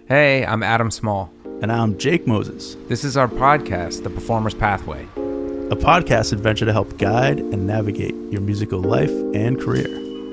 Hey, I'm Adam Small. And I'm Jake Moses. This is our podcast, The Performer's Pathway. A podcast adventure to help guide and navigate your musical life and career.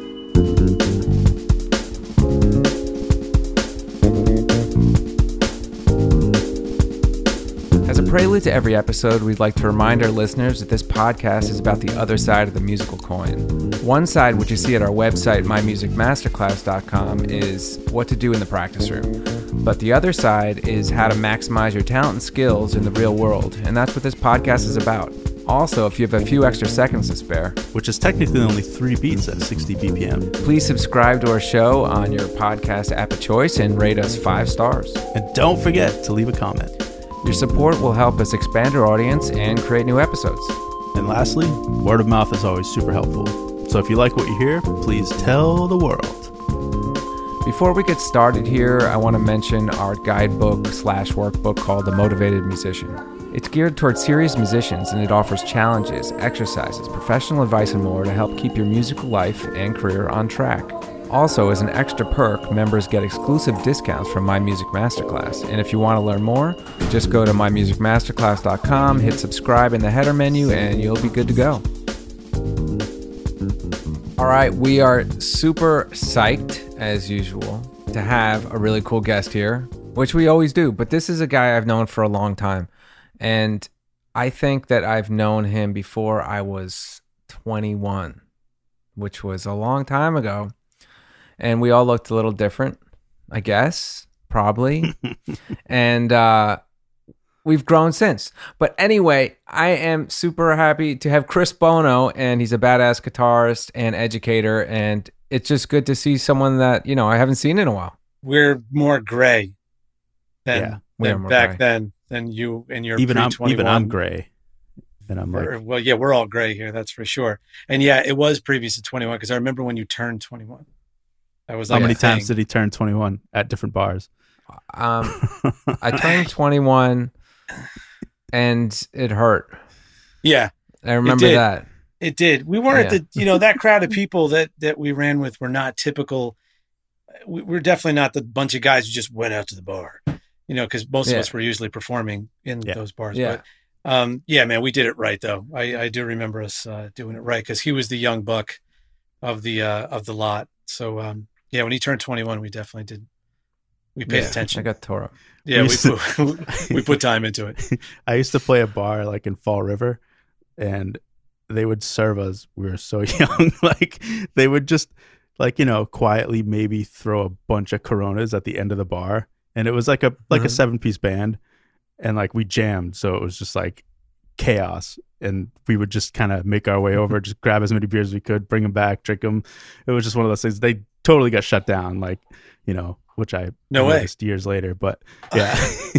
As a prelude to every episode, we'd like to remind our listeners that this podcast is about the other side of the musical coin. One side, which you see at our website, mymusicmasterclass.com, is what to do in the practice room. But the other side is how to maximize your talent and skills in the real world, and that's what this podcast is about. Also, if you have a few extra seconds to spare, which is technically only 3 beats at 60 BPM, please subscribe to our show on your podcast app of choice and rate us 5 stars. And don't forget to leave a comment. Your support will help us expand our audience and create new episodes. And lastly, word of mouth is always super helpful. So if you like what you hear, please tell the world. Before we get started here, I want to mention our guidebook/workbook called The Motivated Musician. It's geared towards serious musicians, and it offers challenges, exercises, professional advice, and more to help keep your musical life and career on track. Also, as an extra perk, members get exclusive discounts from My Music Masterclass. And if you want to learn more, just go to mymusicmasterclass.com, hit subscribe in the header menu, and you'll be good to go. All right, we are super psyched, as usual, to have a really cool guest here, which we always do. But this is a guy I've known for a long time. And I think that I've known him before I was 21, which was a long time ago. And we all looked a little different, I guess, probably. And we've grown since. But anyway, I am super happy to have Chris Bono, and he's a badass guitarist and educator. And it's just good to see someone that, you know, I haven't seen in a while. We're more gray than back gray. then than you and your even pre-21. I'm gray. And I'm like, well, yeah, we're all gray here. That's for sure. And yeah, it was previous to 21 because I remember when you turned 21. That was like how many times did he turn 21 at different bars? I turned 21 and it hurt. Yeah. I remember that. It did. We weren't that crowd of people that we ran with were not typical. We're definitely not the bunch of guys who just went out to the bar, because most of us were usually performing in those bars. Yeah. But man, we did it right though. I do remember us doing it right because he was the young buck of the lot. So when he turned 21, we definitely did. We paid attention. I got tore up. Yeah, we put time into it. I used to play a bar like in Fall River, and they would serve us. We were so young. Like they would just quietly maybe throw a bunch of Coronas at the end of the bar, and it was like a 7-piece band, and like we jammed, so it was just like chaos. And we would just kind of make our way over, just grab as many beers as we could, bring them back, drink them. It was just one of those things. They totally got shut down, which I noticed years later. But yeah,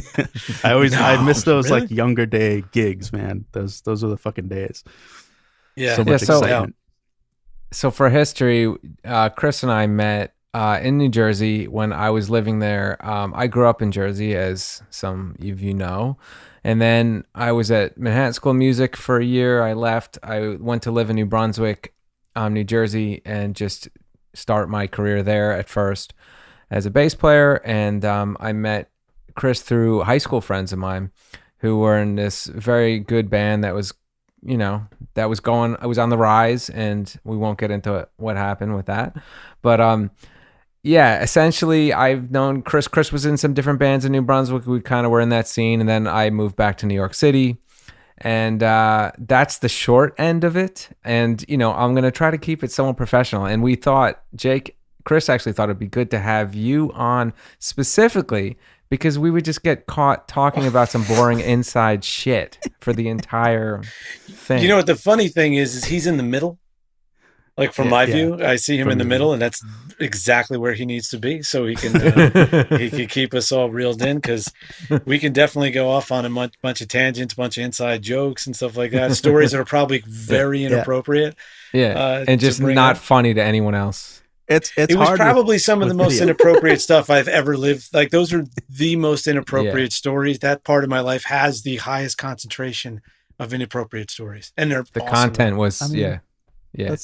I miss those like younger day gigs, man. Those were the fucking days. Yeah, so much excitement. So for history, Chris and I met in New Jersey when I was living there. I grew up in Jersey, as some of you know. And then I was at Manhattan School of Music for a year. I left. I went to live in New Brunswick, New Jersey, and just start my career there at first as a bass player. And I met Chris through high school friends of mine who were in this very good band that was, that was going, I was on the rise, and we won't get into what happened with that. But essentially I've known Chris. Chris was in some different bands in New Brunswick. We kind of were in that scene. And then I moved back to New York City. And that's the short end of it. And, I'm going to try to keep it somewhat professional. And we thought, Chris actually thought it'd be good to have you on specifically because we would just get caught talking about some boring inside shit for the entire thing. You know what the funny thing is he's in the middle. Like from my view, I see him in the middle, and that's exactly where he needs to be. So he can keep us all reeled in, because we can definitely go off on a bunch of tangents, bunch of inside jokes and stuff like that. Stories that are probably very inappropriate. And just not funny to anyone else. It was probably some of the most inappropriate stuff I've ever lived. Like those are the most inappropriate stories. That part of my life has the highest concentration of inappropriate stories, and they're the awesome. content was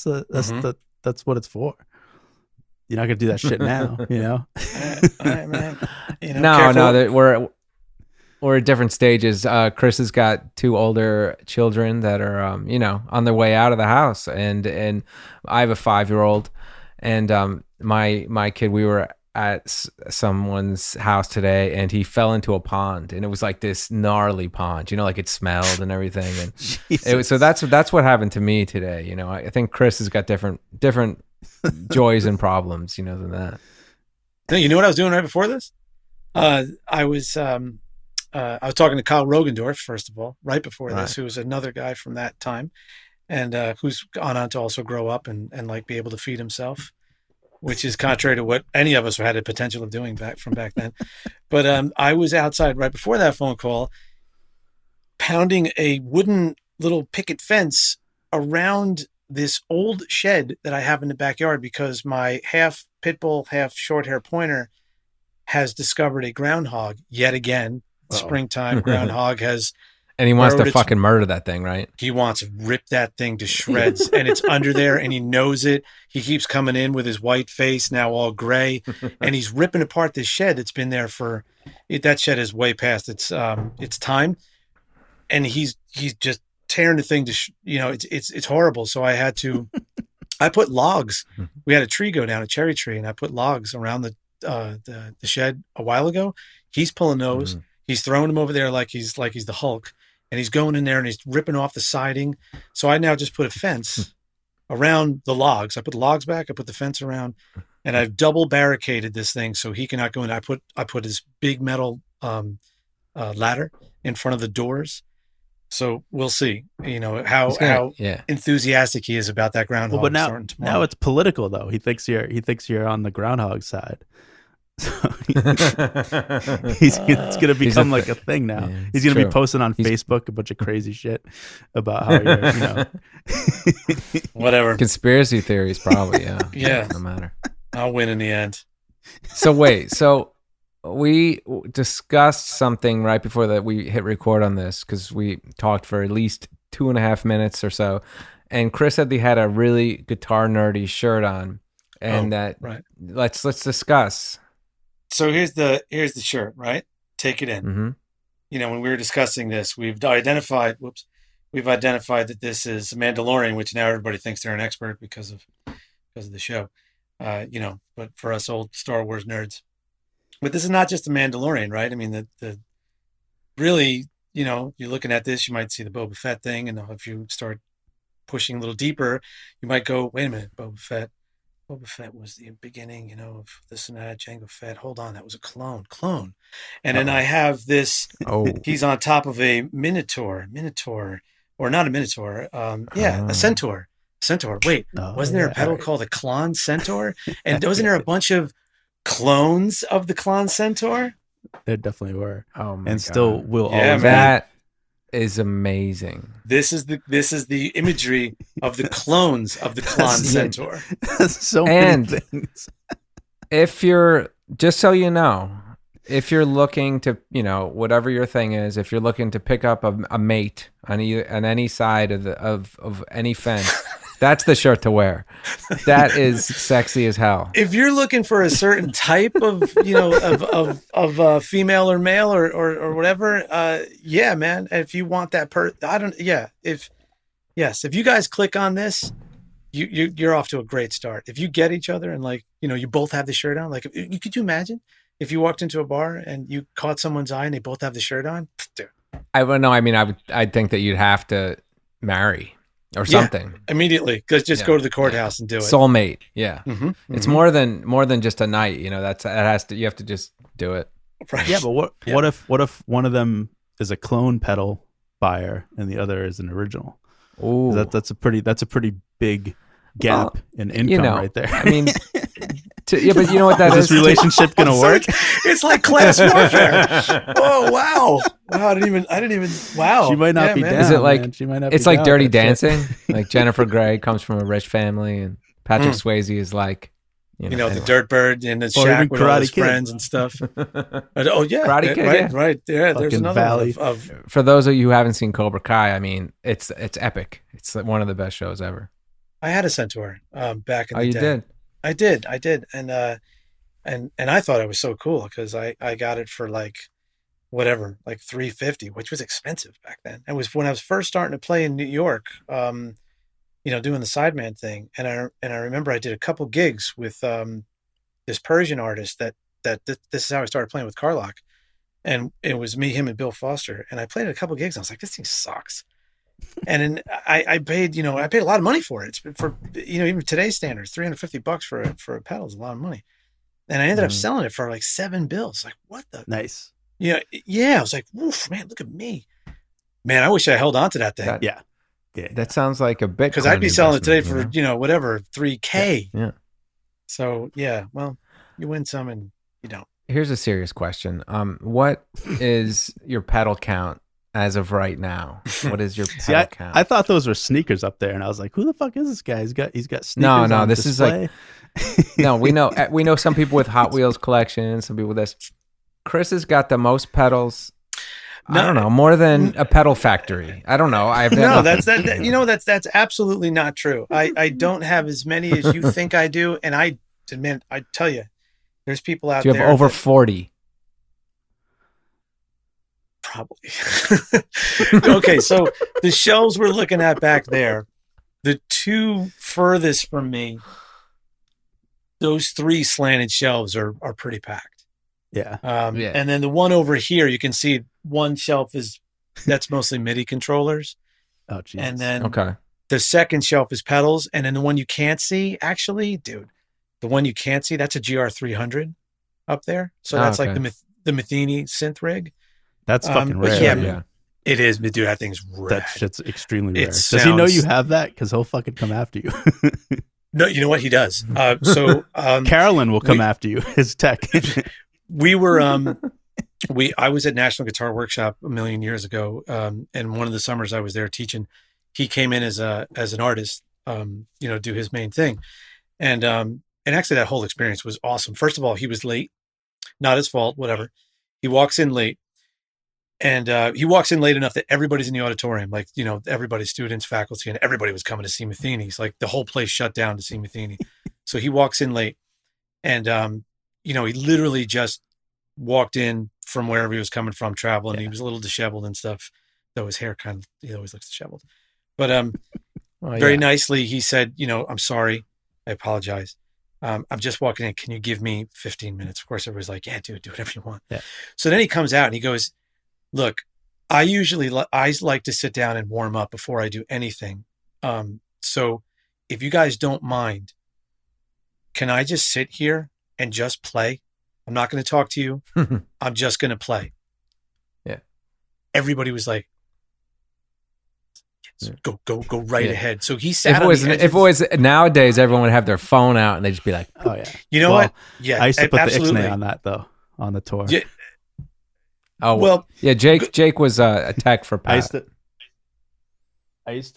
That's what it's for. You're not gonna do that shit now, All right, man. No, careful. we're at different stages. Chris has got 2 older children that are, on their way out of the house, and I have a 5-year-old, and my kid. We were at someone's house today, and he fell into a pond, and it was like this gnarly pond. Like it smelled and everything, and so that's what happened to me today. I think Chris has got different joys and problems, than that. No, you know what I was doing right before this? I was talking to Kyle Rogendorf, first of all, right before this, who was another guy from that time, and who's gone on to also grow up and like be able to feed himself, which is contrary to what any of us had the potential of doing back then. But I was outside right before that phone call, pounding a wooden little picket fence around this old shed that I have in the backyard because my half pit bull, half short hair pointer has discovered a groundhog yet again. Springtime groundhog has, and he wants to fucking murder that thing, right? He wants to rip that thing to shreds, and it's under there, and he knows it. He keeps coming in with his white face, now all gray, and he's ripping apart this shed that's been there for. That shed is way past its time, and he's just tearing the thing to. It's horrible. So I had to. I put logs. We had a tree go down, a cherry tree, and I put logs around the shed a while ago. He's pulling those. He's throwing them over there like he's the Hulk, and he's going in there and he's ripping off the siding. So I now just put a fence around the logs. I put the logs back. I put the fence around, and I've double barricaded this thing so he cannot go in. I put this big metal ladder in front of the doors. So we'll see, how enthusiastic he is about that groundhog. Well, but now it's political though. He thinks you're on the groundhog side. So it's going to become like a thing now. Yeah, he's going to be posting on Facebook a bunch of crazy shit about how you're, whatever conspiracy theories, probably. Yeah, yeah, no matter. I'll win in the end. So wait, we discussed something right before that we hit record on this because we talked for at least 2.5 minutes or so, and Chris said he had a really guitar nerdy shirt on, and right. Let's discuss. So here's the shirt, right? Take it in. Mm-hmm. When we were discussing this, we've identified that this is Mandalorian, which now everybody thinks they're an expert because of the show. But for us old Star Wars nerds, but this is not just the Mandalorian, right? I mean, the really, you're looking at this, you might see the Boba Fett thing, and if you start pushing a little deeper, you might go, wait a minute, Boba Fett was the beginning, of this and that, Jango Fett. Hold on, that was a clone. And then I have this, he's on top of a Minotaur, or not a Minotaur, a Centaur. Wait, wasn't there a pedal called a Klon Centaur? And wasn't there a bunch of clones of the Klon Centaur? There definitely were. Oh my God. Still will always man. That is amazing. This is the imagery of the clones of the Klon Centaur. So many things. If you're, just so you know, if you're looking to, whatever your thing is, if you're looking to pick up a mate on any side of any fence, that's the shirt to wear. That is sexy as hell. If you're looking for a certain type of, of female or male or whatever, yeah, man. If you want that if you guys click on this, you're off to a great start. If you get each other and you both have the shirt on, could you imagine if you walked into a bar and you caught someone's eye and they both have the shirt on? Dude. I would know. I mean, I'd think that you'd have to marry. Or something immediately, because just go to the courthouse and do it. Soulmate, yeah. Mm-hmm. It's more than just a night. You have to just do it. Right. Yeah, but what if one of them is a clone pedal buyer and the other is an original? Ooh, that's a pretty big gap in income right there. I mean, but you know what that is? This relationship gonna work? It's like class warfare. Oh wow! I didn't even. Wow. She might not be down. Is it like? Man. She might not. It's be like down Dirty Dancing. Like Jennifer Grey comes from a rich family, and Patrick Swayze is like, anyway. The dirt bird in the shack with all his friends and stuff. Oh yeah, Karate Kid, right there. There's another Valley. one of. For those of you who haven't seen Cobra Kai, I mean, it's epic. It's one of the best shows ever. I had a Centaur back in the day. Oh, you did? I did, and and I thought it was so cool because I got it for like whatever, like $350, which was expensive back then. It was when I was first starting to play in New York, doing the sideman thing. And I remember I did a couple gigs with this Persian artist this is how I started playing with Carlock. And it was me, him, and Bill Foster. And I played at a couple gigs. And I was like, this thing sucks. And then I paid a lot of money for it. It's for, even today's standards, $350 for a pedal is a lot of money. And I ended up selling it for like $7. Like, what the? Nice. Yeah. I was like, woof, man, look at me. Man, I wish I held on to that thing. Yeah. That sounds like a Bitcoin. Because I'd be selling it today for, whatever, $3K. Yeah. So, yeah, well, you win some and you don't. Here's a serious question. What is your pedal count as of right now? What is your pedal count? I thought those were sneakers up there, and I was like, "Who the fuck is this guy? He's got sneakers." No, on this display. is like no. We know some people with Hot Wheels collections, some people with this. Chris has got the most pedals. I don't know, more than a pedal factory. I don't know. That's absolutely not true. I don't have as many as you think I do, and I tell you. There's people out there. You have over 40. Probably. Okay, so the shelves we're looking at back there, the two furthest from me, those three slanted shelves are pretty packed. Yeah. And then the one over here, you can see one shelf that's mostly MIDI controllers. Oh, geez. And then the second shelf is pedals. And then the one you can't see, actually, dude, the one you can't see, that's a GR300 up there. So that's like the Matheny synth rig. That's fucking rare. Yeah. It is, but dude, that thing's rare. That shit's extremely rare. Does he know you have that? Because he'll fucking come after you. No, you know what? He does. Carolyn will come after you, his tech. We were, I was at National Guitar Workshop a million years ago. And one of the summers I was there teaching, he came in as an artist, do his main thing. And actually that whole experience was awesome. First of all, he was late, not his fault, whatever. He walks in late and he walks in late enough that everybody's in the auditorium, like, everybody's students, faculty, and everybody was coming to see Matheny's. Like the whole place shut down to see Matheny. So he walks in late and, he literally just walked in from wherever he was coming from, traveling. Yeah. He was a little disheveled and stuff, though his hair he always looks disheveled. But very nicely, he said, I'm sorry. I apologize. I'm just walking in. Can you give me 15 minutes? Of course, everybody's like, yeah, dude, do whatever you want. Yeah. So then he comes out and he goes, look, I like to sit down and warm up before I do anything. So if you guys don't mind, can I just sit here and just play? I'm not going to talk to you. I'm just going to play. Yeah. Everybody was like, go right ahead. So he sat. If it was nowadays, everyone would have their phone out and they'd just be like, "Oh yeah." You know what? Yeah, I used to put the Ixnay on that though on the tour. Yeah. Oh well, yeah. Jake was a tech for Pat. I used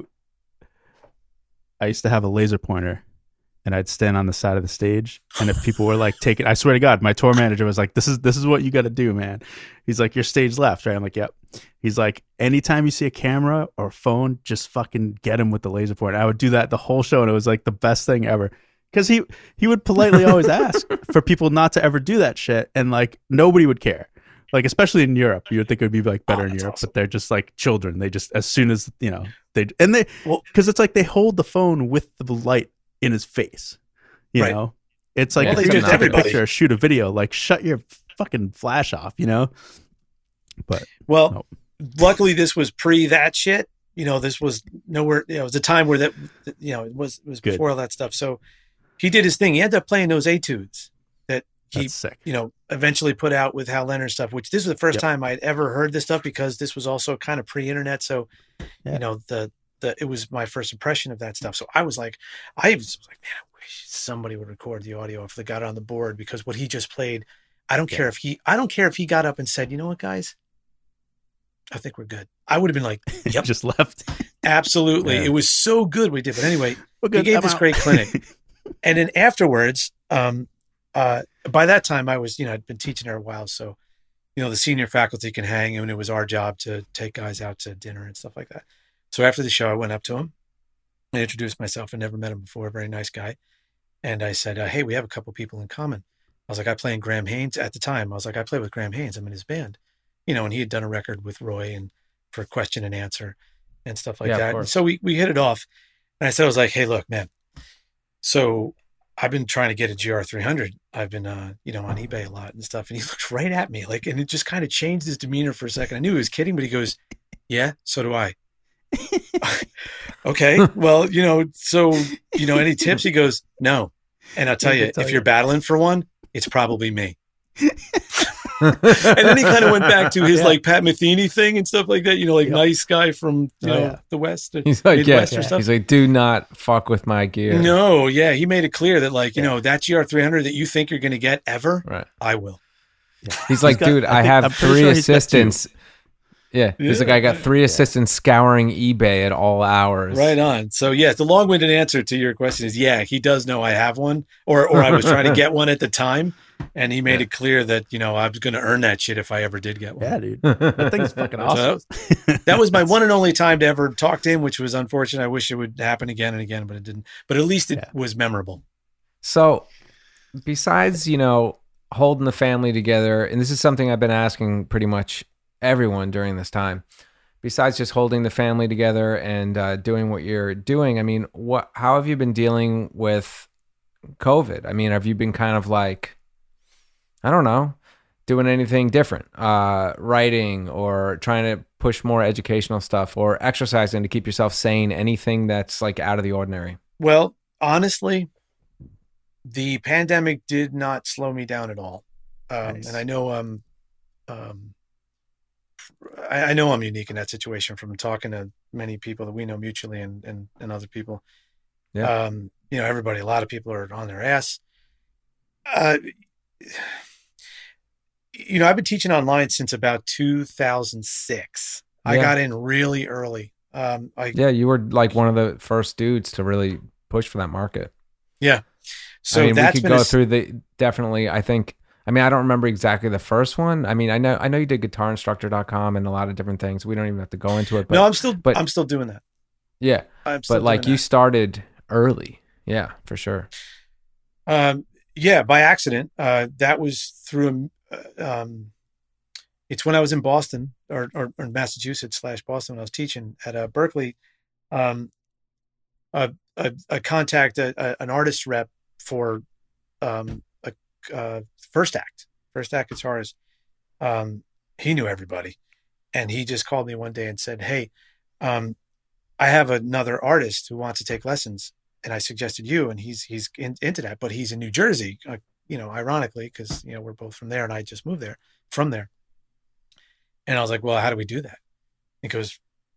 to have a laser pointer, and I'd stand on the side of the stage, and if people were like taking, I swear to God, my tour manager was like, "This is what you got to do, man." He's like, "You're stage left, right?" I'm like, "Yep." He's like, "Anytime you see a camera or a phone, just fucking get him with the laser pointer." I would do that the whole show, and it was like the best thing ever. Because he would politely always ask for people not to ever do that shit, and like nobody would care. Like especially in Europe, you would think it would be like better in Europe, awesome. But they're just like children. They just as soon as because it's like they hold the phone with the light in his face. You know, it's like if you take a picture or shoot a video, like shut your fucking flash off. But luckily this was pre that shit. This was nowhere. It was a time where that it was before all that stuff. So he did his thing. He ended up playing those etudes that he eventually put out with Hal Leonard stuff. Which this was the first time I'd ever heard this stuff because this was also kind of pre-internet. So it was my first impression of that stuff. So I was like, man, I wish somebody would record the audio if they got it on the board because what he just played. I don't care if he got up and said, you know what, guys, I think we're good. I would have been like, yep. Just left. Absolutely. Yeah. It was so good we did. But anyway, he gave this great clinic. And then afterwards, by that time I was, I'd been teaching there a while. So, the senior faculty can hang and it was our job to take guys out to dinner and stuff like that. So after the show, I went up to him and introduced myself. I never met him before. Very nice guy. And I said, hey, we have a couple people in common. I was like, I play in Graham Haynes at the time. I was like, I play with Graham Haynes. I'm in his band, and he had done a record with Roy and for question and answer and stuff like that. And so we hit it off. And I said, I was like, hey, look, man, so I've been trying to get a GR300. I've been, on eBay a lot and stuff. And he looked right at me and it just kind of changed his demeanor for a second. I knew he was kidding, but he goes, yeah, so do I. Okay. Well, so, any tips? He goes, no. And I'll tell you, if you're battling for one, it's probably me. And then he kind of went back to his like Pat Metheny thing and stuff like that, nice guy from the West, he's like, Midwest or stuff. He's like, do not fuck with my gear. No, yeah, he made it clear that that GR300 that you think you're going to get ever, right? I will. Yeah. He's like, dude, I have 3 assistants. Yeah, he's like, I got 3 assistants scouring eBay at all hours. Right on. So yeah, the long-winded answer to your question is, yeah, he does know I have one, or I was trying to get one at the time, and he made it clear that I was going to earn that shit if I ever did get one. Yeah, dude, that thing's fucking awesome. So that was my one and only time to ever talk to him, which was unfortunate. I wish it would happen again and again, but it didn't. But at least it was memorable. So, besides holding the family together, and this is something I've been asking pretty much everyone during this time, besides just holding the family together and doing what you're doing, I mean, how have you been dealing with COVID? I mean, have you been kind of like, I don't know, doing anything different, writing or trying to push more educational stuff or exercising to keep yourself sane, anything that's like out of the ordinary? Well, honestly, the pandemic did not slow me down at all. Nice. And I know I know I'm unique in that situation from talking to many people that we know mutually and other people. Yeah. A lot of people are on their ass. I've been teaching online since about 2006. Yeah. I got in really early. You were like one of the first dudes to really push for that market. Yeah. So we could go through definitely, I think, I don't remember exactly the first one. I know you did guitarinstructor.com and a lot of different things. We don't even have to go into it. But, no, I'm still doing that. Yeah. But like you started early. Yeah, for sure. By accident. That was through, it's when I was in Boston or Massachusetts / Boston when I was teaching at Berkeley. I contact an artist rep for First Act guitarist. He knew everybody, and he just called me one day and said, hey, I have another artist who wants to take lessons, and I suggested you, and he's into that, but he's in New Jersey, ironically, because we're both from there, and I just moved from there. And I was like, well, how do we do that? He goes,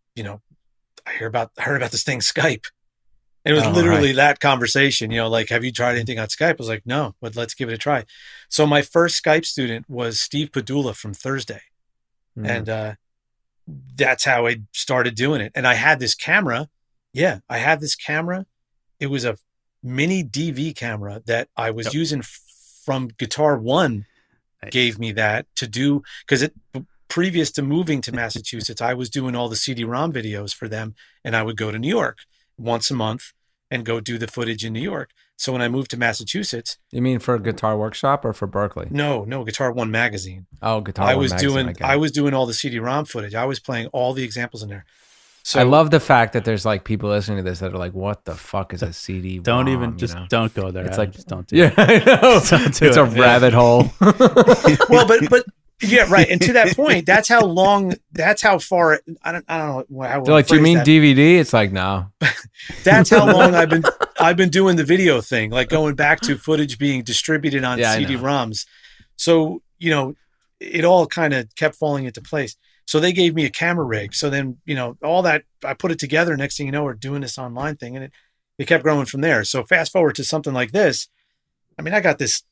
I heard about this thing, Skype. It was literally that conversation, like, have you tried anything on Skype? I was like, no, but let's give it a try. So my first Skype student was Steve Padula from Thursday. And that's how I started doing it. And I had this camera. Yeah, I had this camera. It was a mini DV camera that I was using from Guitar One. Nice. Gave me that to do, because previous to moving to Massachusetts, I was doing all the CD-ROM videos for them, and I would go to New York once a month and go do the footage in New York. So when I moved to Massachusetts. You mean for Guitar Workshop or for Berkeley? No, Guitar One magazine. Oh, Guitar One magazine. I was doing all the CD-ROM footage. I was playing all the examples in there. So I love the fact that there's like people listening to this that are like, what the fuck is a CD-ROM? Don't even, don't go there. It's like, just don't do it. Yeah, I know. It's a rabbit hole. Well, but yeah, right. And to that point, that's how far, I don't know how. They're like, do you mean that. DVD? It's like, no. That's how long I've been doing the video thing, like going back to footage being distributed on CD-ROMs. So, it all kind of kept falling into place. So they gave me a camera rig. So then, all that, I put it together. Next thing you know, we're doing this online thing, and it kept growing from there. So fast forward to something like this. I got this,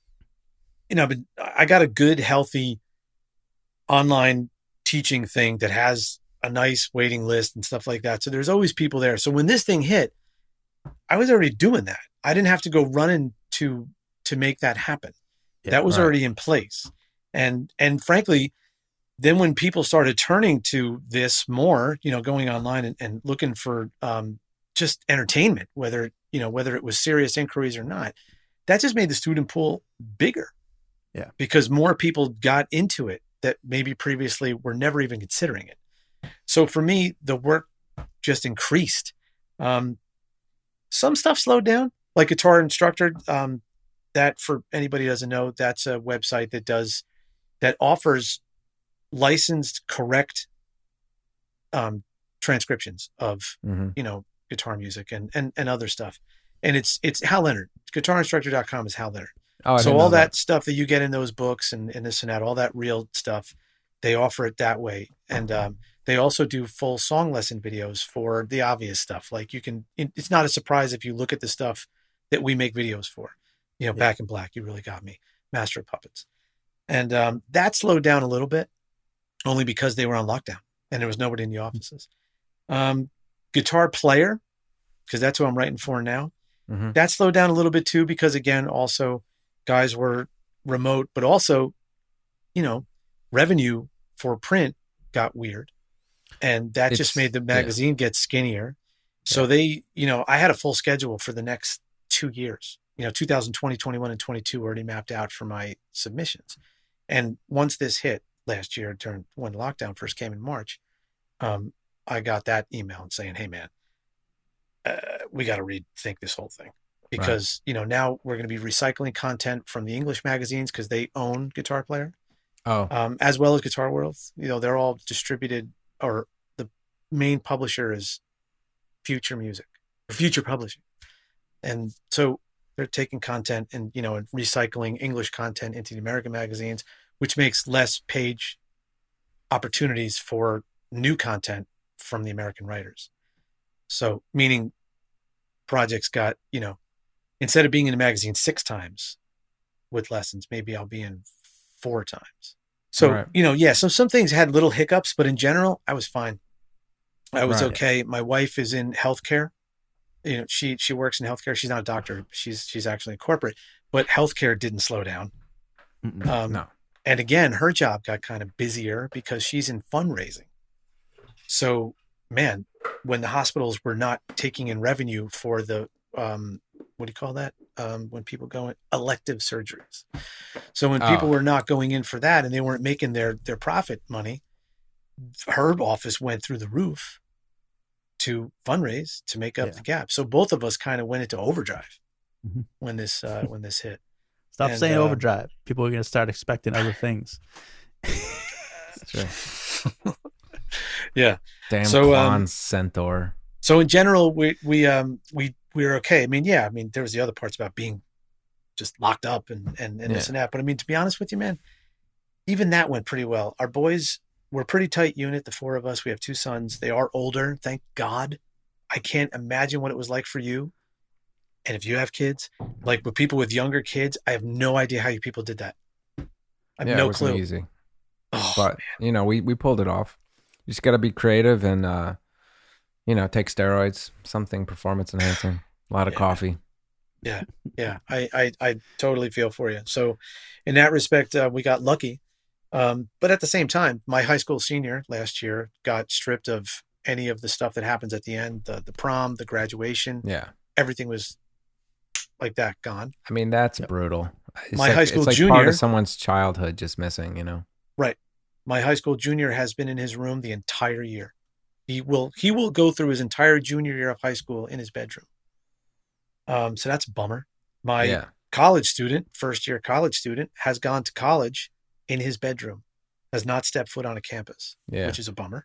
I got a good, healthy online teaching thing that has a nice waiting list and stuff like that. So there's always people there. So when this thing hit, I was already doing that. I didn't have to go running to make that happen. Yeah, that was already in place. And frankly, then when people started turning to this more, going online and looking for just entertainment, whether it was serious inquiries or not, that just made the student pool bigger. Yeah. Because more people got into it that maybe previously were never even considering it. So for me, the work just increased. Some stuff slowed down, like Guitar Instructor. That, for anybody who doesn't know, that's a website that offers licensed, correct transcriptions of guitar music and other stuff. And it's Hal Leonard. GuitarInstructor.com is Hal Leonard. Oh, so all that stuff that you get in those books and this and that, all that real stuff, they offer it that way. And they also do full song lesson videos for the obvious stuff. Like it's not a surprise if you look at the stuff that we make videos for. Back in Black, You Really Got Me, Master of Puppets. And that slowed down a little bit, only because they were on lockdown and there was nobody in the offices. Guitar Player, because that's who I'm writing for now. Mm-hmm. That slowed down a little bit too, because again, also guys were remote, but also, revenue for print got weird. And that just made the magazine get skinnier. So I had a full schedule for the next 2 years. 2020, 21, and 22 already mapped out for my submissions. And once this hit last year, when lockdown first came in March, I got that email saying, hey, man, we got to rethink this whole thing. Because, now we're going to be recycling content from the English magazines because they own Guitar Player. Oh. As well as Guitar World. They're all distributed, or the main publisher is Future Music, or Future Publishing. And so they're taking content and, and recycling English content into the American magazines, which makes less page opportunities for new content from the American writers. So meaning projects got, instead of being in the magazine 6 times with lessons, maybe I'll be in 4 times. So, so some things had little hiccups, but in general, I was fine. I was okay. My wife is in healthcare. She works in healthcare. She's not a doctor. She's actually in corporate, but healthcare didn't slow down. No. And again, her job got kind of busier because she's in fundraising. So, man, when the hospitals were not taking in revenue for the, what do you call that? When people go in elective surgeries. So when people were not going in for that and they weren't making their profit money, her office went through the roof to fundraise to make up the gap. So both of us kind of went into overdrive when this hit. Stop saying overdrive. People are going to start expecting other things. That's true. Yeah. Damn Klon Centaur. So in general, we were okay. There was the other parts about being just locked up and this and that. But to be honest with you, man, even that went pretty well. Our boys were a pretty tight unit, the 4 of us. We have 2 sons. They are older, thank God. I can't imagine what it was like for you. And if you have kids, like with people with younger kids, I have no idea how you people did that. I have no clue. It wasn't easy. But, we pulled it off. You just got to be creative and, take steroids, something performance enhancing, a lot of coffee. Yeah. Yeah. I totally feel for you. So in that respect, we got lucky. But at the same time, my high school senior last year got stripped of any of the stuff that happens at the end, the prom, the graduation. Yeah. Everything was like that, gone. That's brutal. My high school it's like junior, part of someone's childhood just missing, Right. My high school junior has been in his room the entire year. He will go through his entire junior year of high school in his bedroom. So that's a bummer. My college student, first year college student, has gone to college in his bedroom, has not stepped foot on a campus, which is a bummer.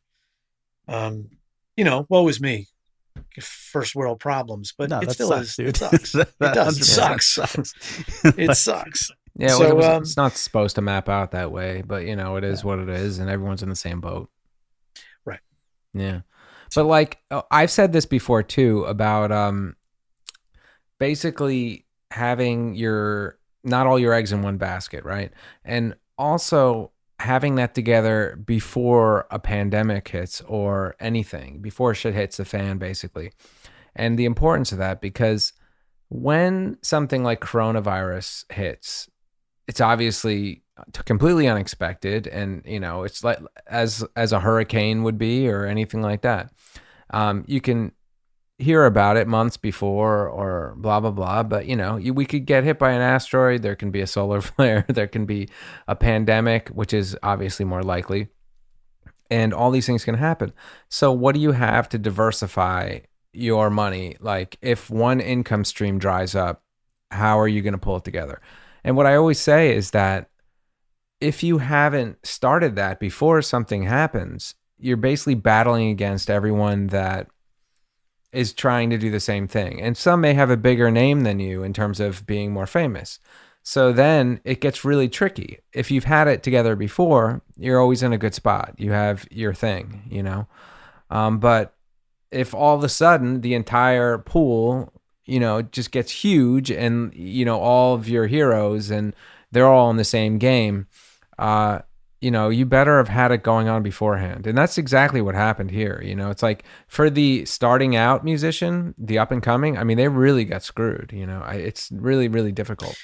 Woe is me. First world problems, but it still sucks, is. Dude. It sucks. It does. It sucks. It sucks. Yeah, so, it's not supposed to map out that way, but it is what it is, and everyone's in the same boat. Right. Yeah. But I've said this before too about basically having not all your eggs in one basket, right? And also having that together before a pandemic hits or anything, before shit hits the fan, basically. And the importance of that, because when something like coronavirus hits, it's obviously completely unexpected, and it's like as a hurricane would be or anything like that. You can hear about it months before or blah blah blah, but we could get hit by an asteroid, there can be a solar flare, there can be a pandemic, which is obviously more likely, and all these things can happen. So what do you have to diversify your money? Like, if one income stream dries up, how are you going to pull it together? And what I always say is that if you haven't started that before something happens, you're basically battling against everyone that is trying to do the same thing. And some may have a bigger name than you in terms of being more famous. So then it gets really tricky. If you've had it together before, you're always in a good spot. You have your thing, But if all of a sudden the entire pool, just gets huge and, all of your heroes and they're all in the same game, you better have had it going on beforehand. And that's exactly what happened here. It's like for the starting out musician, the up and coming, I mean, they really got screwed. It's really, really difficult.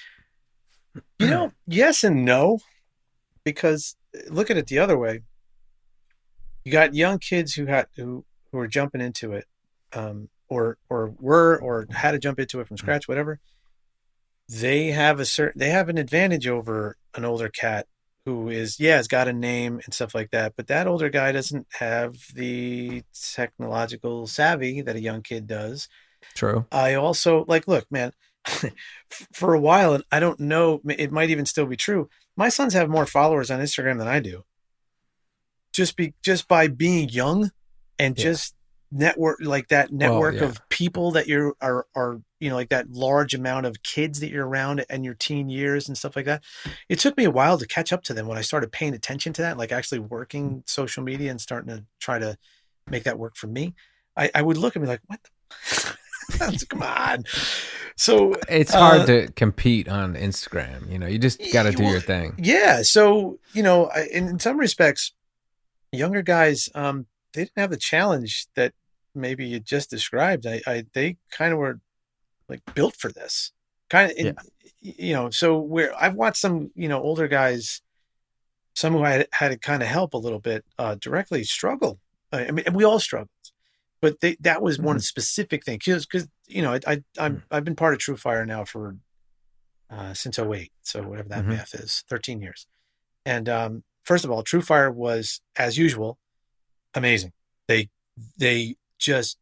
Yes and no, because look at it the other way. You got young kids who are jumping into it, or had to jump into it from scratch, whatever. They have an advantage over an older cat who has got a name and stuff like that, but that older guy doesn't have the technological savvy that a young kid does. True. I also look, man, for a while, and I don't know, it might even still be true. My sons have more followers on Instagram than I do. Just by being young and just network, like that network of people that you are like that large amount of kids that you're around and your teen years and stuff like that. It took me a while to catch up to them when I started paying attention to that, like actually working social media and starting to try to make that work for me. I would look and be like, what the come on. So it's hard to compete on Instagram. You just got to do your thing. Yeah. So, in some respects, younger guys, they didn't have the challenge that maybe you just described. They kind of were like built for this kind of, so where I've watched some, older guys, some who had to kind of help a little bit, directly struggle. I mean, we all struggled, but that was one specific thing. Cause I've been part of True Fire now for, since 2008. So whatever that math is, 13 years. And, first of all, True Fire was, as usual, amazing. They just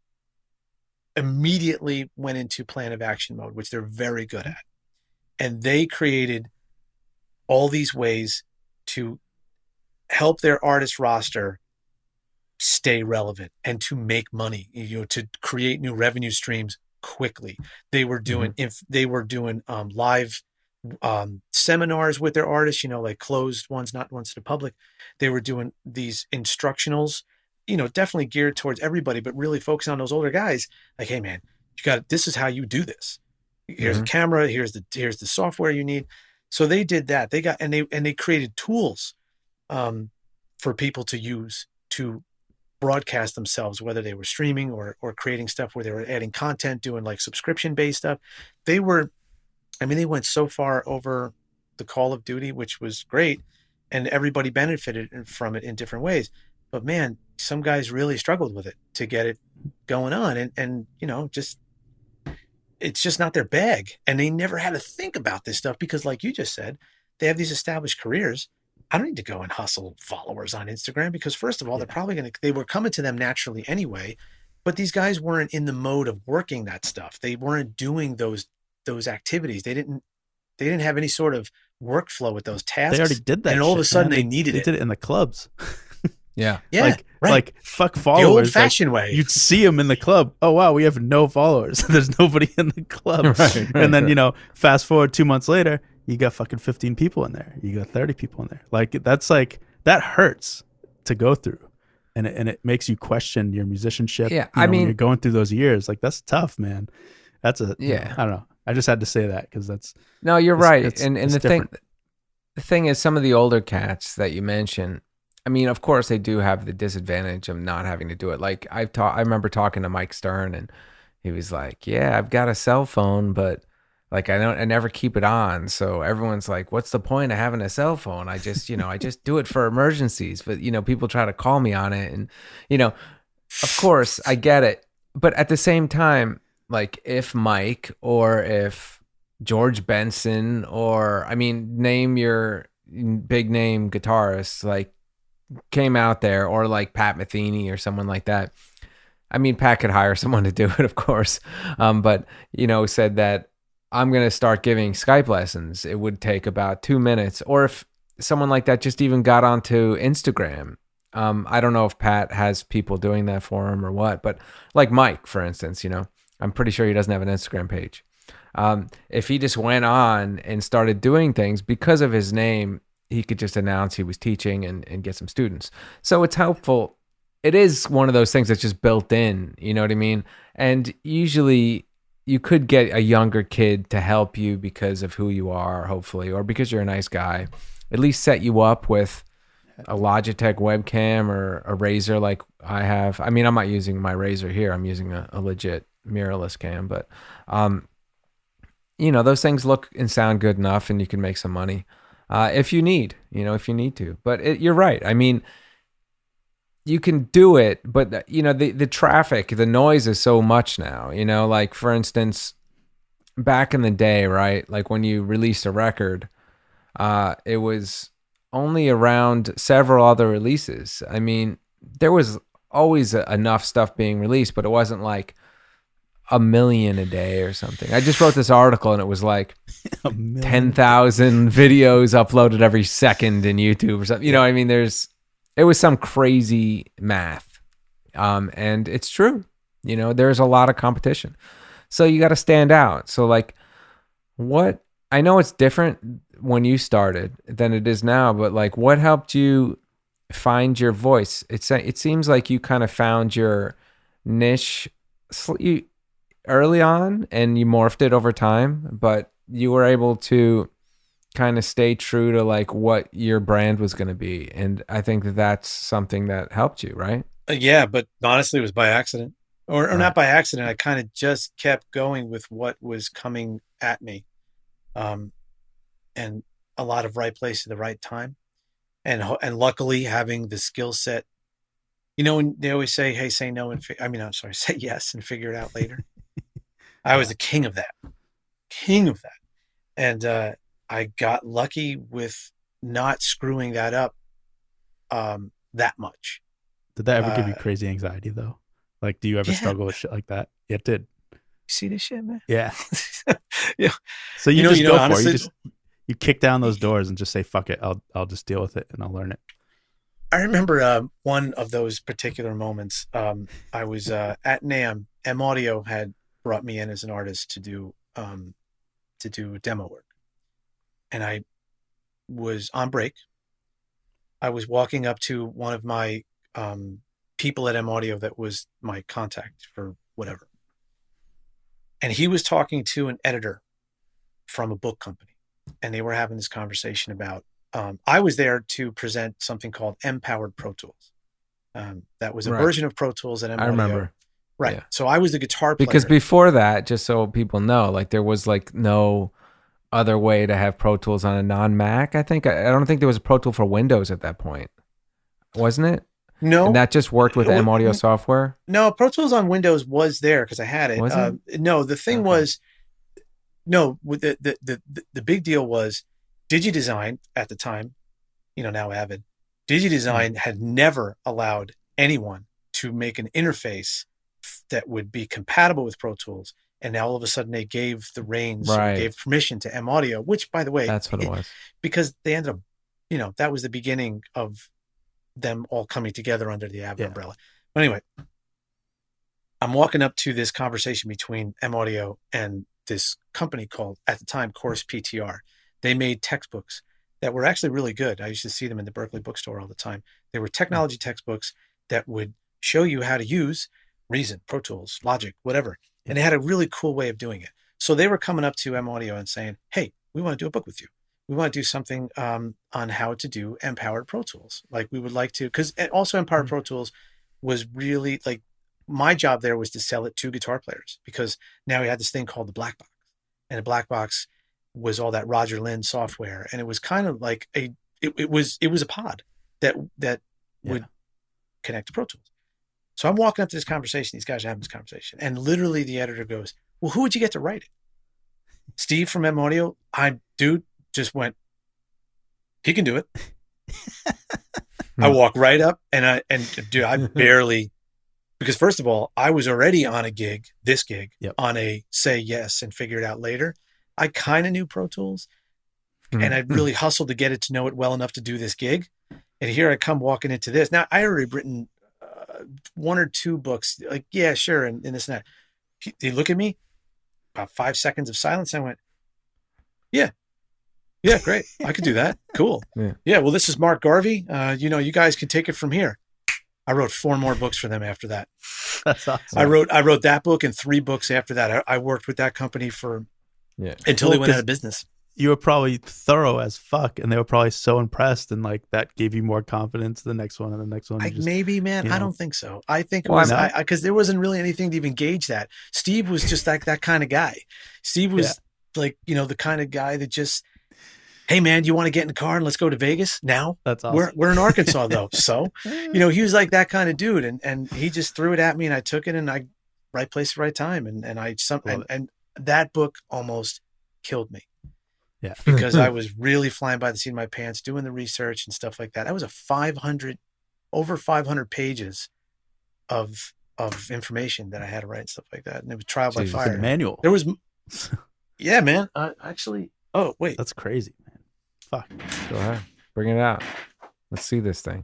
immediately went into plan of action mode, which they're very good at. And they created all these ways to help their artist roster stay relevant and to make money, to create new revenue streams quickly. They were doing live seminars with their artists, like closed ones, not ones to the public. They were doing these instructionals, definitely geared towards everybody, but really focusing on those older guys. Like, hey man, this is how you do this. Here's a camera. Here's the software you need. So they did that. They created tools, for people to use to broadcast themselves, whether they were streaming or creating stuff where they were adding content, doing like subscription based stuff. They went so far over the Call of Duty, which was great, and everybody benefited from it in different ways. But man, some guys really struggled with it to get it going on. And it's just not their bag. And they never had to think about this stuff because, like you just said, they have these established careers. I don't need to go and hustle followers on Instagram because, first of all, they were coming to them naturally anyway. But these guys weren't in the mode of working that stuff. They weren't doing those activities. They didn't have any sort of workflow with those tasks. They already did that. And all of a sudden they needed it. They did it in the clubs. Yeah. Right. Like fuck followers. The old-fashioned way. You'd see them in the club. Oh wow, we have no followers. There's nobody in the club. Right, and then fast forward 2 months later, you got fucking 15 people in there. You got 30 people in there. Like that hurts to go through, and it makes you question your musicianship. Yeah, when you're going through those years, like that's tough, man. That's I don't know. I just had to say that because that's no. You're right. It's and the thing is, some of the older cats that you mentioned, I mean, of course, they do have the disadvantage of not having to do it. Like I remember talking to Mike Stern, and he was like, "Yeah, I've got a cell phone, but like I never keep it on. So everyone's like, what's the point of having a cell phone? I just, I just do it for emergencies. But people try to call me on it, and of course, I get it. but at the same time, like if Mike or if George Benson or I mean, name your big name guitarists like came out there, or like Pat Metheny or someone like that. I mean, Pat could hire someone to do it, of course, but said that I'm going to start giving Skype lessons. It would take about 2 minutes, or if someone like that just even got onto Instagram. I don't know if Pat has people doing that for him or what, but like Mike, for instance, I'm pretty sure he doesn't have an Instagram page. If he just went on and started doing things because of his name, he could just announce he was teaching and get some students. So it's helpful. It is one of those things that's just built in, you know what I mean? And usually you could get a younger kid to help you because of who you are, hopefully, or because you're a nice guy. At least set you up with a Logitech webcam or a Razer like I have. I mean, I'm not using my Razer here. I'm using a legit mirrorless cam, but those things look and sound good enough, and you can make some money if you need to. But you're right. I mean, you can do it, but the traffic, the noise is so much now. Like for instance, back in the day, right? Like when you released a record, it was only around several other releases. I mean, there was always enough stuff being released, but it wasn't like 1 million a day or something. I just wrote this article and it was like 10,000 videos uploaded every second in YouTube or something. I mean, it was some crazy math. And it's true. There's a lot of competition. So you got to stand out. So like I know it's different when you started than it is now, but like what helped you find your voice? It seems like you kind of found your niche early on and you morphed it over time, but you were able to kind of stay true to like what your brand was going to be. And I think that's something that helped you, right? Yeah, but honestly, it was by accident or Right. Not by accident. I kind of just kept going with what was coming at me. And a lot of right place at the right time. And luckily having the skill set, when they always say, hey, say no and say yes and figure it out later. I was the king of that. And I got lucky with not screwing that up that much. Did that ever give you crazy anxiety though? Like, do you ever struggle with shit like that? It did. You see this shit, man? Yeah. Yeah. So you just go honestly, for it. You kick down those doors and just say, fuck it. I'll just deal with it and I'll learn it. I remember one of those particular moments. I was at NAMM. M Audio had brought me in as an artist to do demo work. And I was on break. I was walking up to one of my people at M Audio that was my contact for whatever. And he was talking to an editor from a book company. And they were having this conversation about, I was there to present something called M-Powered Pro Tools. That was a version of Pro Tools at M Audio. I remember. Right. Yeah. So I was the guitar player. Because before that, just so people know, like there was like no other way to have Pro Tools on a non-Mac. I don't think there was a Pro Tool for Windows at that point. Wasn't it? No. And that just worked with M Audio software? No, Pro Tools on Windows was there because I had it. Was it? No, the thing was, the big deal was DigiDesign at the time, now Avid, DigiDesign had never allowed anyone to make an interface that would be compatible with Pro Tools. And now all of a sudden they gave the reins, gave permission to M Audio, which by the way, that's what it was. Because they ended up, that was the beginning of them all coming together under the Avid umbrella. But anyway, I'm walking up to this conversation between M Audio and this company called, at the time, Course PTR. They made textbooks that were actually really good. I used to see them in the Berkeley bookstore all the time. They were technology textbooks that would show you how to use Reason, Pro Tools, Logic, whatever. And they had a really cool way of doing it. So they were coming up to M Audio and saying, hey, we want to do a book with you. We want to do something on how to do M-Powered Pro Tools. Like we would like to, because also M-Powered Pro Tools was really like, my job there was to sell it to guitar players, because now we had this thing called the Black Box, and the Black Box was all that Roger Lynn software. And it was kind of like it was a pod that would connect to Pro Tools. So I'm walking up to this conversation. These guys are having this conversation. And literally the editor goes, well, who would you get to write it? Steve from M Audio. Dude just went, he can do it. I walk right up and dude, I barely, because first of all, I was already on a gig, on a say yes and figure it out later. I kind of knew Pro Tools and I really hustled to get it to know it well enough to do this gig. And here I come walking into this. Now I already written 1 or 2 books, like, yeah, sure. And this and that. They look at me, about 5 seconds of silence. I went, yeah, great. I could do that. Cool. Yeah. Well, this is Mark Garvey. You guys can take it from here. I wrote 4 more books for them after that. That's awesome. I wrote that book and 3 books after that. I worked with that company until they went out of business. You were probably thorough as fuck, and they were probably so impressed, and like that gave you more confidence. The next one and the next one. Maybe, man. I don't think so. I think it was because there wasn't really anything to even gauge that. Steve was just like that kind of guy. Steve was like, the kind of guy that just, hey man, you want to get in the car and let's go to Vegas now? That's awesome. We're in Arkansas though, so he was like that kind of dude, and he just threw it at me, and I took it, and I right place, right time, and that book almost killed me. Yeah. Because I was really flying by the seat of my pants, doing the research and stuff like that. That was over 500 pages of information that I had to write and stuff like that. And it was trial by fire. The manual. There was, yeah, man. Oh, wait. That's crazy, man. Fuck. Go ahead. Bring it out. Let's see this thing.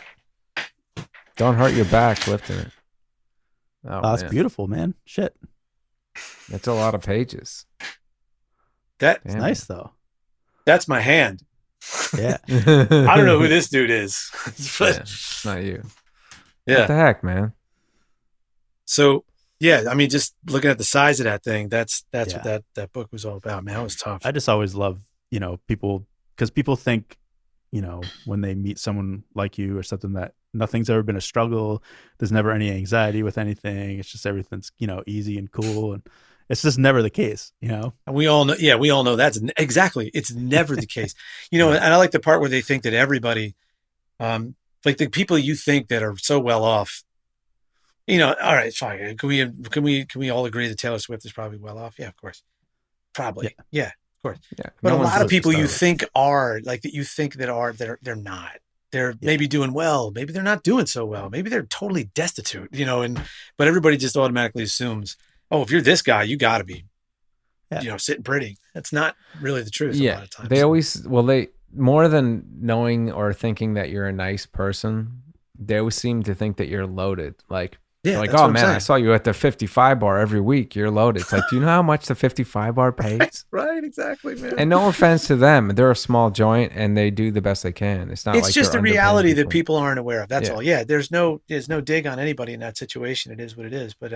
Don't hurt your back lifting it. Oh, that's beautiful, man. Shit. That's a lot of pages. That's nice though. That's my hand. Yeah. I don't know who this dude is. But it's not you. Yeah. What the heck, man? So yeah, I mean, just looking at the size of that thing, that's what that book was all about, man. It was tough. I just always love, people, because people think, when they meet someone like you or something, that nothing's ever been a struggle. There's never any anxiety with anything. It's just everything's, easy and cool. And it's just never the case, And we all know that's exactly. It's never the case, And I like the part where they think that everybody, like the people you think that are so well off, all right, fine. Can we all agree that Taylor Swift is probably well off? Yeah, of course. Probably. Yeah, of course. Yeah. But a lot of people you think are like that, you think that they're not. They're maybe doing well. Maybe they're not doing so well. Maybe they're totally destitute, but everybody just automatically assumes, oh, if you're this guy, you got to be, sitting pretty. That's not really the truth. A lot of times. They always, more than knowing or thinking that you're a nice person, they always seem to think that you're loaded. Like, oh man, I saw you at the 55 bar every week. You're loaded. It's like, do you know how much the 55 bar pays? Right, exactly, man. And no offense to them, they're a small joint and they do the best they can. It's not. It's like just a reality that people aren't aware of. That's all. Yeah, there's no dig on anybody in that situation. It is what it is. But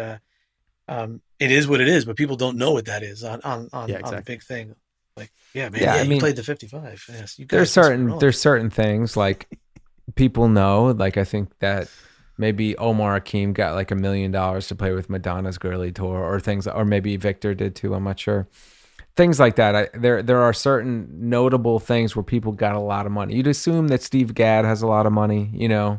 it is what it is. But people don't know what that is on the big thing. Like, man, you played the 55. Yes, you guys there's certain things like people know. Like I think that. Maybe Omar Hakim got like $1 million to play with Madonna's Girly Tour or things, or maybe Victor did too. I'm not sure. Things like that. There are certain notable things where people got a lot of money. You'd assume that Steve Gadd has a lot of money,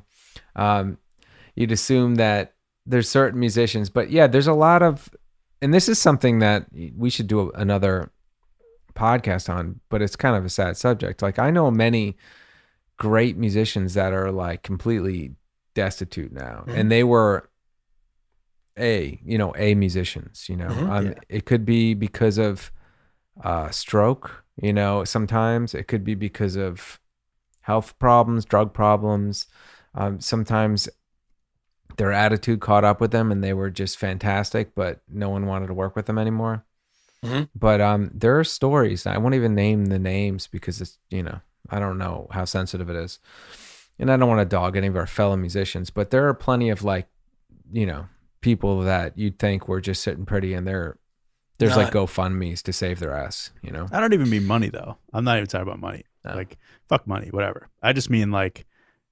You'd assume that there's certain musicians, but yeah, there's a lot of, and this is something that we should do another podcast on, but it's kind of a sad subject. Like I know many great musicians that are like completely destitute now, and they were a musicians, it could be because of stroke, sometimes it could be because of health problems, drug problems, sometimes their attitude caught up with them and they were just fantastic, but no one wanted to work with them anymore. But there are stories, I won't even name the names because it's I don't know how sensitive it is. And I don't want to dog any of our fellow musicians, but there are plenty of people that you'd think were just sitting pretty and there's like GoFundMe's to save their ass, I don't even mean money though. I'm not even talking about money. No. Like fuck money, whatever. I just mean like,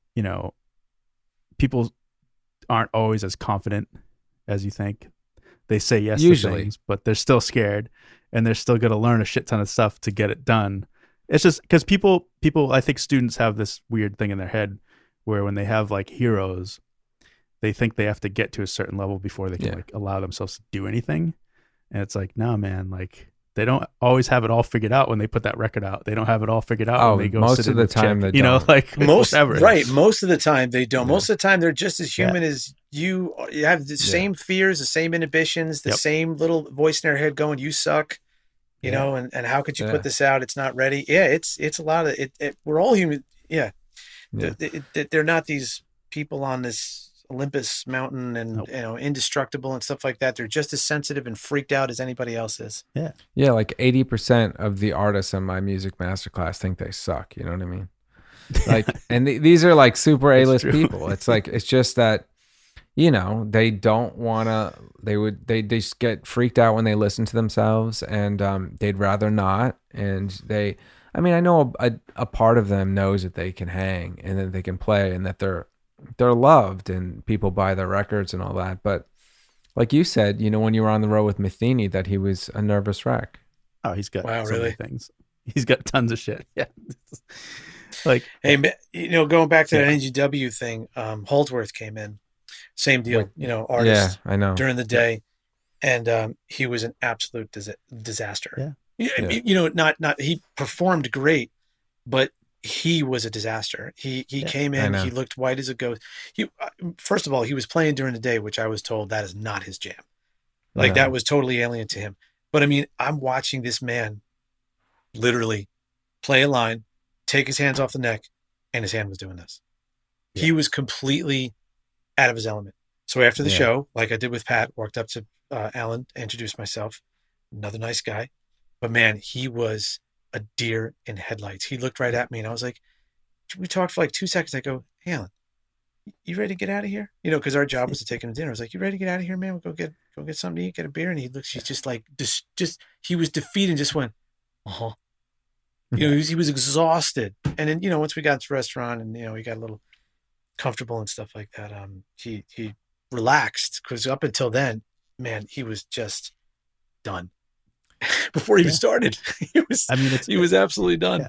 people aren't always as confident as you think. They say yes to things, but they're still scared and they're still going to learn a shit ton of stuff to get it done. It's just because people, I think students have this weird thing in their head where when they have like heroes, they think they have to get to a certain level before they can like allow themselves to do anything. And it's like, no, man, like they don't always have it all figured out when they put that record out. They don't have it all figured out when they go most of the time, you know, like most whatever. Right. Most of the time they don't. Most of the time they're just as human as you. You have the same fears, the same inhibitions, the same little voice in their head going, "You suck," you know, and how could you put this out? It's not ready. Yeah, it's a lot of it. We're all human. Yeah. They're not these people on this Olympus mountain and you know, indestructible and stuff like that. They're just as sensitive and freaked out as anybody else is. Yeah, like 80% of the artists in my music masterclass think they suck. You know what I mean? Like, and these are like super A-list people. It's like, it's just that, you know, they don't want to, they just get freaked out when they listen to themselves, and they'd rather not. And I mean, I know a part of them knows that they can hang and that they can play and that they're loved and people buy their records and all that. But like you said, you know, when you were on the road with Matheny, that he was a nervous wreck. Oh, he's got so many things. He's got tons of shit. Yeah. Like, hey, you know, going back to that NGW thing, Holdsworth came in, same deal, you know, artist I know. during the day. And he was an absolute disaster. You know, not he performed great, but he was a disaster. He came in, he looked white as a ghost. First of all, he was playing during the day, which I was told that is not his jam. Like that was totally alien to him. But I mean, I'm watching this man literally play a line, take his hands off the neck, and his hand was doing this. He was completely out of his element. So after the show, like I did with Pat, walked up to Alan, introduced myself, another nice guy. But man, he was a deer in headlights. He looked right at me and I was like, we talked for like 2 seconds. I go, hey, Alan, you ready to get out of here? You know, because our job was to take him to dinner. I was like, you ready to get out of here, man? We'll go get something to eat, get a beer. And he looks, he's just like, just he was defeated and just went, uh-huh. You know, he was exhausted. And then, you know, once we got to the restaurant and, you know, he got a little comfortable and stuff like that, he relaxed, because up until then, man, he was just done. Before he even started, he was absolutely done.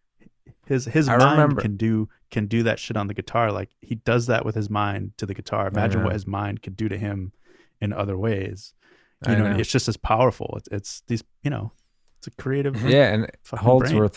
His mind can do that shit on the guitar. Like he does that with his mind to the guitar. Imagine what his mind could do to him in other ways. You know, it's just as powerful. It's these, you know, it's a creative. Yeah, and Holdsworth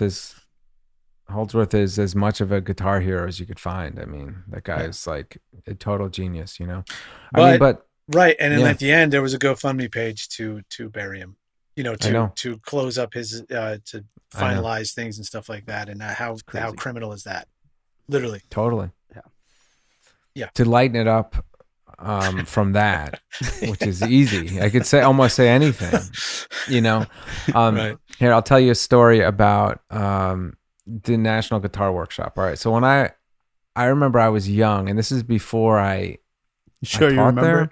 is as much of a guitar hero as you could find. I mean, that guy is like a total genius. You know, but right. And then at the end, there was a GoFundMe page to bury him. You know, to close up his to finalize things and stuff like that. And how criminal is that? Literally, totally. Yeah. To lighten it up from that, which is easy. I could almost say anything. You know, Here, I'll tell you a story about the National Guitar Workshop. All right, so when I remember I was young, and this is before I you remember there.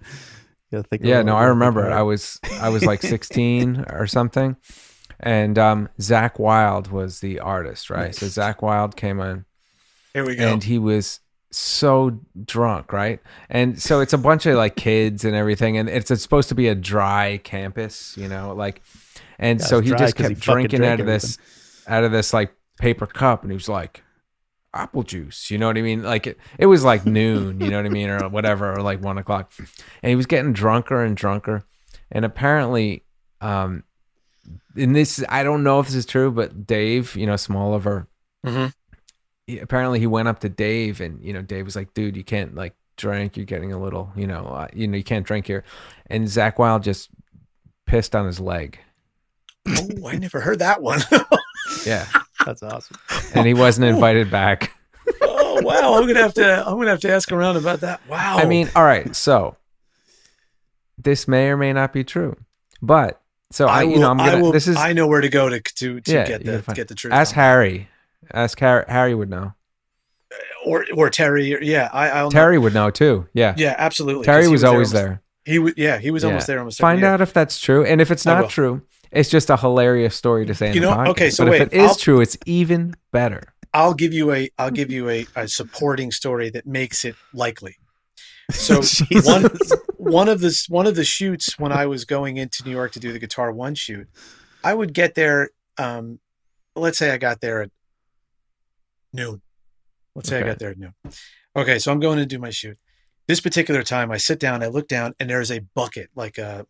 I remember it. I was like 16 or something, and Zakk Wylde was the artist, right? Nice. So Zakk Wylde came in. Here we go. And he was so drunk, right? And so it's a bunch of like kids and everything, and it's supposed to be a dry campus, you know, like, and so he just kept drinking out of this like paper cup, and he was like, apple juice, you know what I mean? Like it was like noon, you know what I mean, or whatever, or like 1 o'clock, and he was getting drunker and drunker. And apparently, in this, I don't know if this is true, but Dave, you know, Smoliver, apparently he went up to Dave, and you know, Dave was like, dude, you can't like drink, you're getting a little, you know, you can't drink here. And Zakk Wylde just pissed on his leg. Oh, I never heard that one. Yeah. That's awesome. And he wasn't invited back. Oh wow! I'm gonna have to ask around about that. Wow. I mean, all right. So this may or may not be true, but so I know where to go to get the truth. Ask Harry. Harry would know. Or Terry. Terry would know too. Yeah. Yeah, absolutely. Terry was always there. He was almost there. Find out if that's true, and if it's not true. It's just a hilarious story to say in the podcast. Okay, so but if it is true, it's even better. I'll give you a supporting story that makes it likely. So one of the shoots when I was going into New York to do the Guitar One shoot, I would get there. Let's say I got there at noon. I got there at noon. Okay, so I'm going to do my shoot, This particular time, I sit down, I look down, and there's a bucket, like a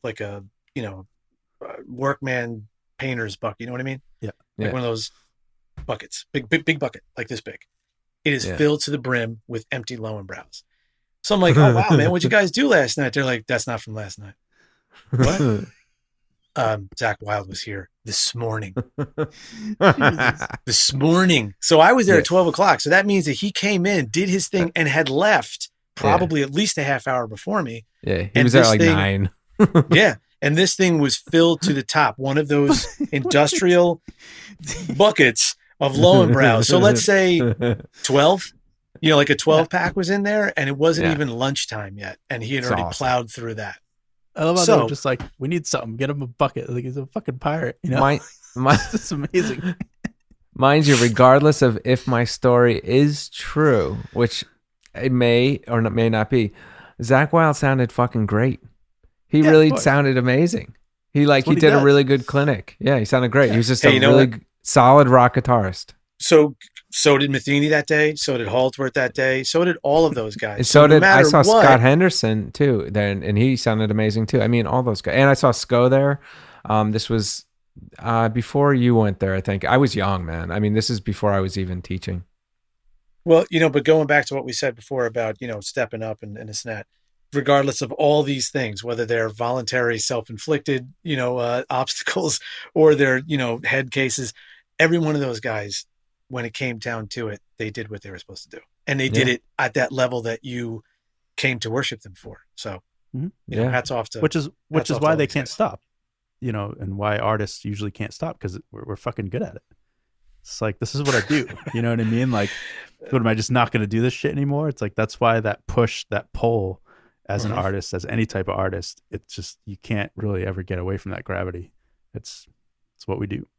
workman painter's bucket. You know what I mean? Yeah. Like one of those buckets, big bucket, like this big. It is filled to the brim with empty Lowenbrau's. So I'm like, oh wow, man, what'd you guys do last night? They're like, that's not from last night. What? Zakk Wylde was here this morning. This morning. So I was there at 12 o'clock. So that means that he came in, did his thing, and had left probably at least a half hour before me. Yeah, he was there like 9. Yeah. And this thing was filled to the top. One of those industrial buckets of Lowenbrau's. So let's say 12, like a 12 pack was in there, and it wasn't even lunchtime yet. And he had already plowed through that. I love how they're just like, we need something. Get him a bucket. Like he's a fucking pirate. It's amazing. Mind you, regardless of if my story is true, which it may or may not be, Zakk Wylde sounded fucking great. He really sounded amazing. He did a really good clinic. Yeah, he sounded great. He was just a really solid rock guitarist. So did Matheny that day. So did Halsworth that day. So did all of those guys. So did I saw Scott Henderson too. Then and he sounded amazing too. I mean, all those guys. And I saw Sco there. This was before you went there. I think I was young, man. I mean, this is before I was even teaching. Well, but going back to what we said before about stepping up and this and that. Regardless of all these things, whether they're voluntary, self-inflicted, obstacles, or they're head cases, every one of those guys, when it came down to it, they did what they were supposed to do. And they did it at that level that you came to worship them for. So, hats off to which is why they can't stop, and why artists usually can't stop, because we're fucking good at it. It's like, this is what I do. You know what I mean? Like, what am I just not going to do this shit anymore? It's like, that's why that push, that pull as an artist, as any type of artist, it's just, you can't really ever get away from that gravity. It's what we do,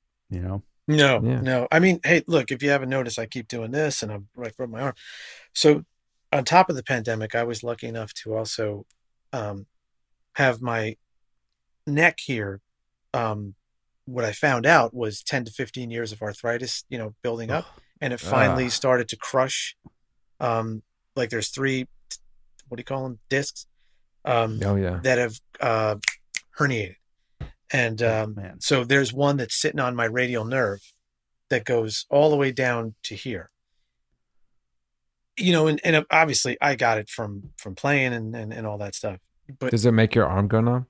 No. I mean, hey, look, if you haven't noticed, I keep doing this and I'm right from my arm. So on top of the pandemic, I was lucky enough to also have my neck here. What I found out was 10 to 15 years of arthritis, building up, and it finally started to crush. Like there's 3, what do you call them? Discs. That have herniated. And so there's one that's sitting on my radial nerve that goes all the way down to here. And obviously I got it from playing and all that stuff. But does it make your arm go numb?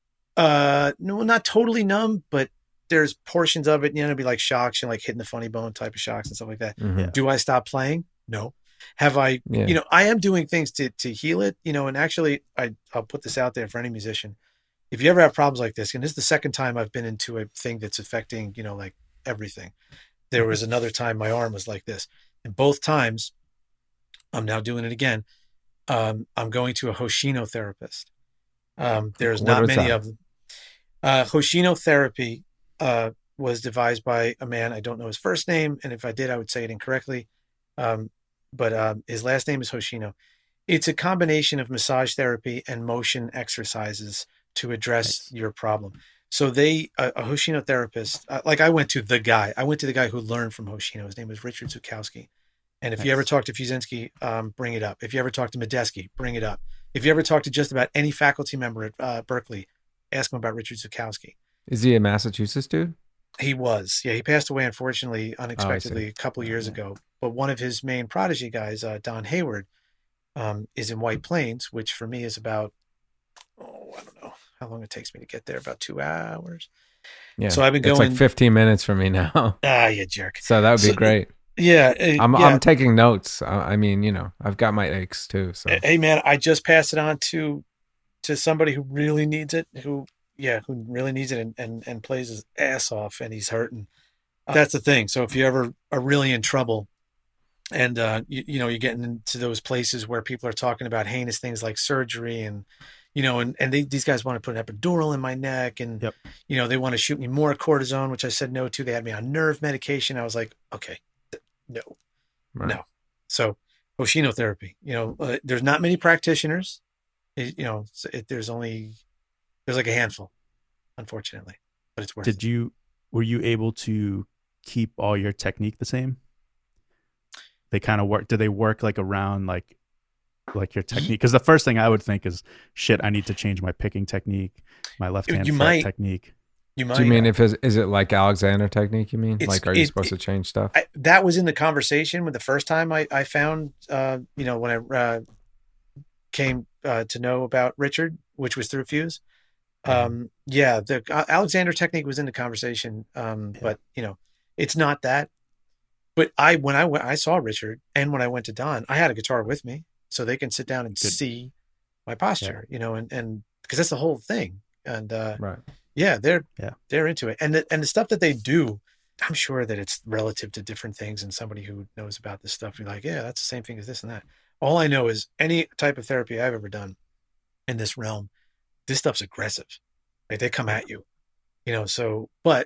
No, not totally numb, but there's portions of it, it'd be like shocks and like hitting the funny bone type of shocks and stuff like that. Mm-hmm. Do I stop playing? No. Have I, I am doing things to heal it, and actually I'll put this out there for any musician. If you ever have problems like this, and this is the second time I've been into a thing that's affecting, like everything. There was another time my arm was like this, and both times I'm now doing it again. I'm going to a Hoshino therapist. There's not many of them. Hoshino therapy was devised by a man. I don't know his first name, and if I did, I would say it incorrectly. But his last name is Hoshino. It's a combination of massage therapy and motion exercises to address your problem. So a Hoshino therapist, I went to the guy who learned from Hoshino. His name was Richard Zukowski. And if you ever talk to Fuzinski, bring it up. If you ever talk to Medeski, bring it up. If you ever talk to just about any faculty member at Berkeley, ask him about Richard Zukowski. Is he a Massachusetts dude? He was. Yeah, he passed away, unfortunately, unexpectedly a couple of years ago. But one of his main protege guys, Don Hayward, is in White Plains, which for me is about, I don't know how long it takes me to get there, about 2 hours. Yeah. So I've been going. It's like 15 minutes from me now. You jerk. So that would be great. Yeah. I'm taking notes. I mean, I've got my aches too. So hey man, I just passed it on to somebody who really needs it, who really needs it and plays his ass off, and he's hurting. That's the thing. So if you ever are really in trouble and you're getting into those places where people are talking about heinous things like surgery and these guys want to put an epidural in my neck and they want to shoot me more cortisone, which I said no to. They had me on nerve medication. I was like, okay, no. So Hoshino therapy, there's not many practitioners. There's like a handful, unfortunately, but it's worth it. Were you able to keep all your technique the same? They kind of work. Do they work like around like like your technique? Because the first thing I would think is, shit, I need to change my picking technique, my left hand technique. You might. Do you mean is it like Alexander technique? You mean like are you supposed to change stuff? That was in the conversation with the first time I found when I came to know about Richard, which was through Fuse. The Alexander technique was in the conversation, but it's not that. But when I saw Richard and when I went to Don, I had a guitar with me so they can sit down and see my posture, and because that's the whole thing. And right. Yeah, they're into it. And the stuff that they do, I'm sure that it's relative to different things, and somebody who knows about this stuff, you're like, yeah, that's the same thing as this and that. All I know is any type of therapy I've ever done in this realm, this stuff's aggressive. Like they come at you, but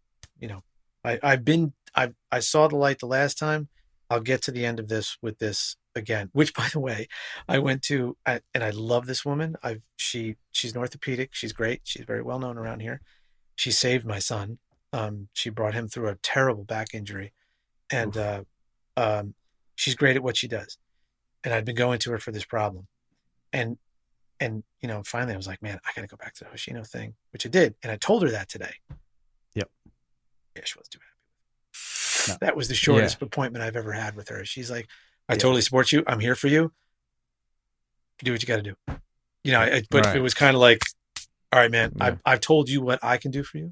I saw the light the last time. I'll get to the end of this with this again, which by the way, I went to, and I love this woman. She's an orthopedic. She's great. She's very well known around here. She saved my son. She brought him through a terrible back injury, and she's great at what she does. And I'd been going to her for this problem, and finally I was like, man, I got to go back to the Hoshino thing, which I did. And I told her that today. Yep. Yeah, she wasn't too happy. No. That was the shortest appointment I've ever had with her. She's like, I totally support you. I'm here for you. Do what you got to do. It was kind of like, all right, man, I've told you what I can do for you.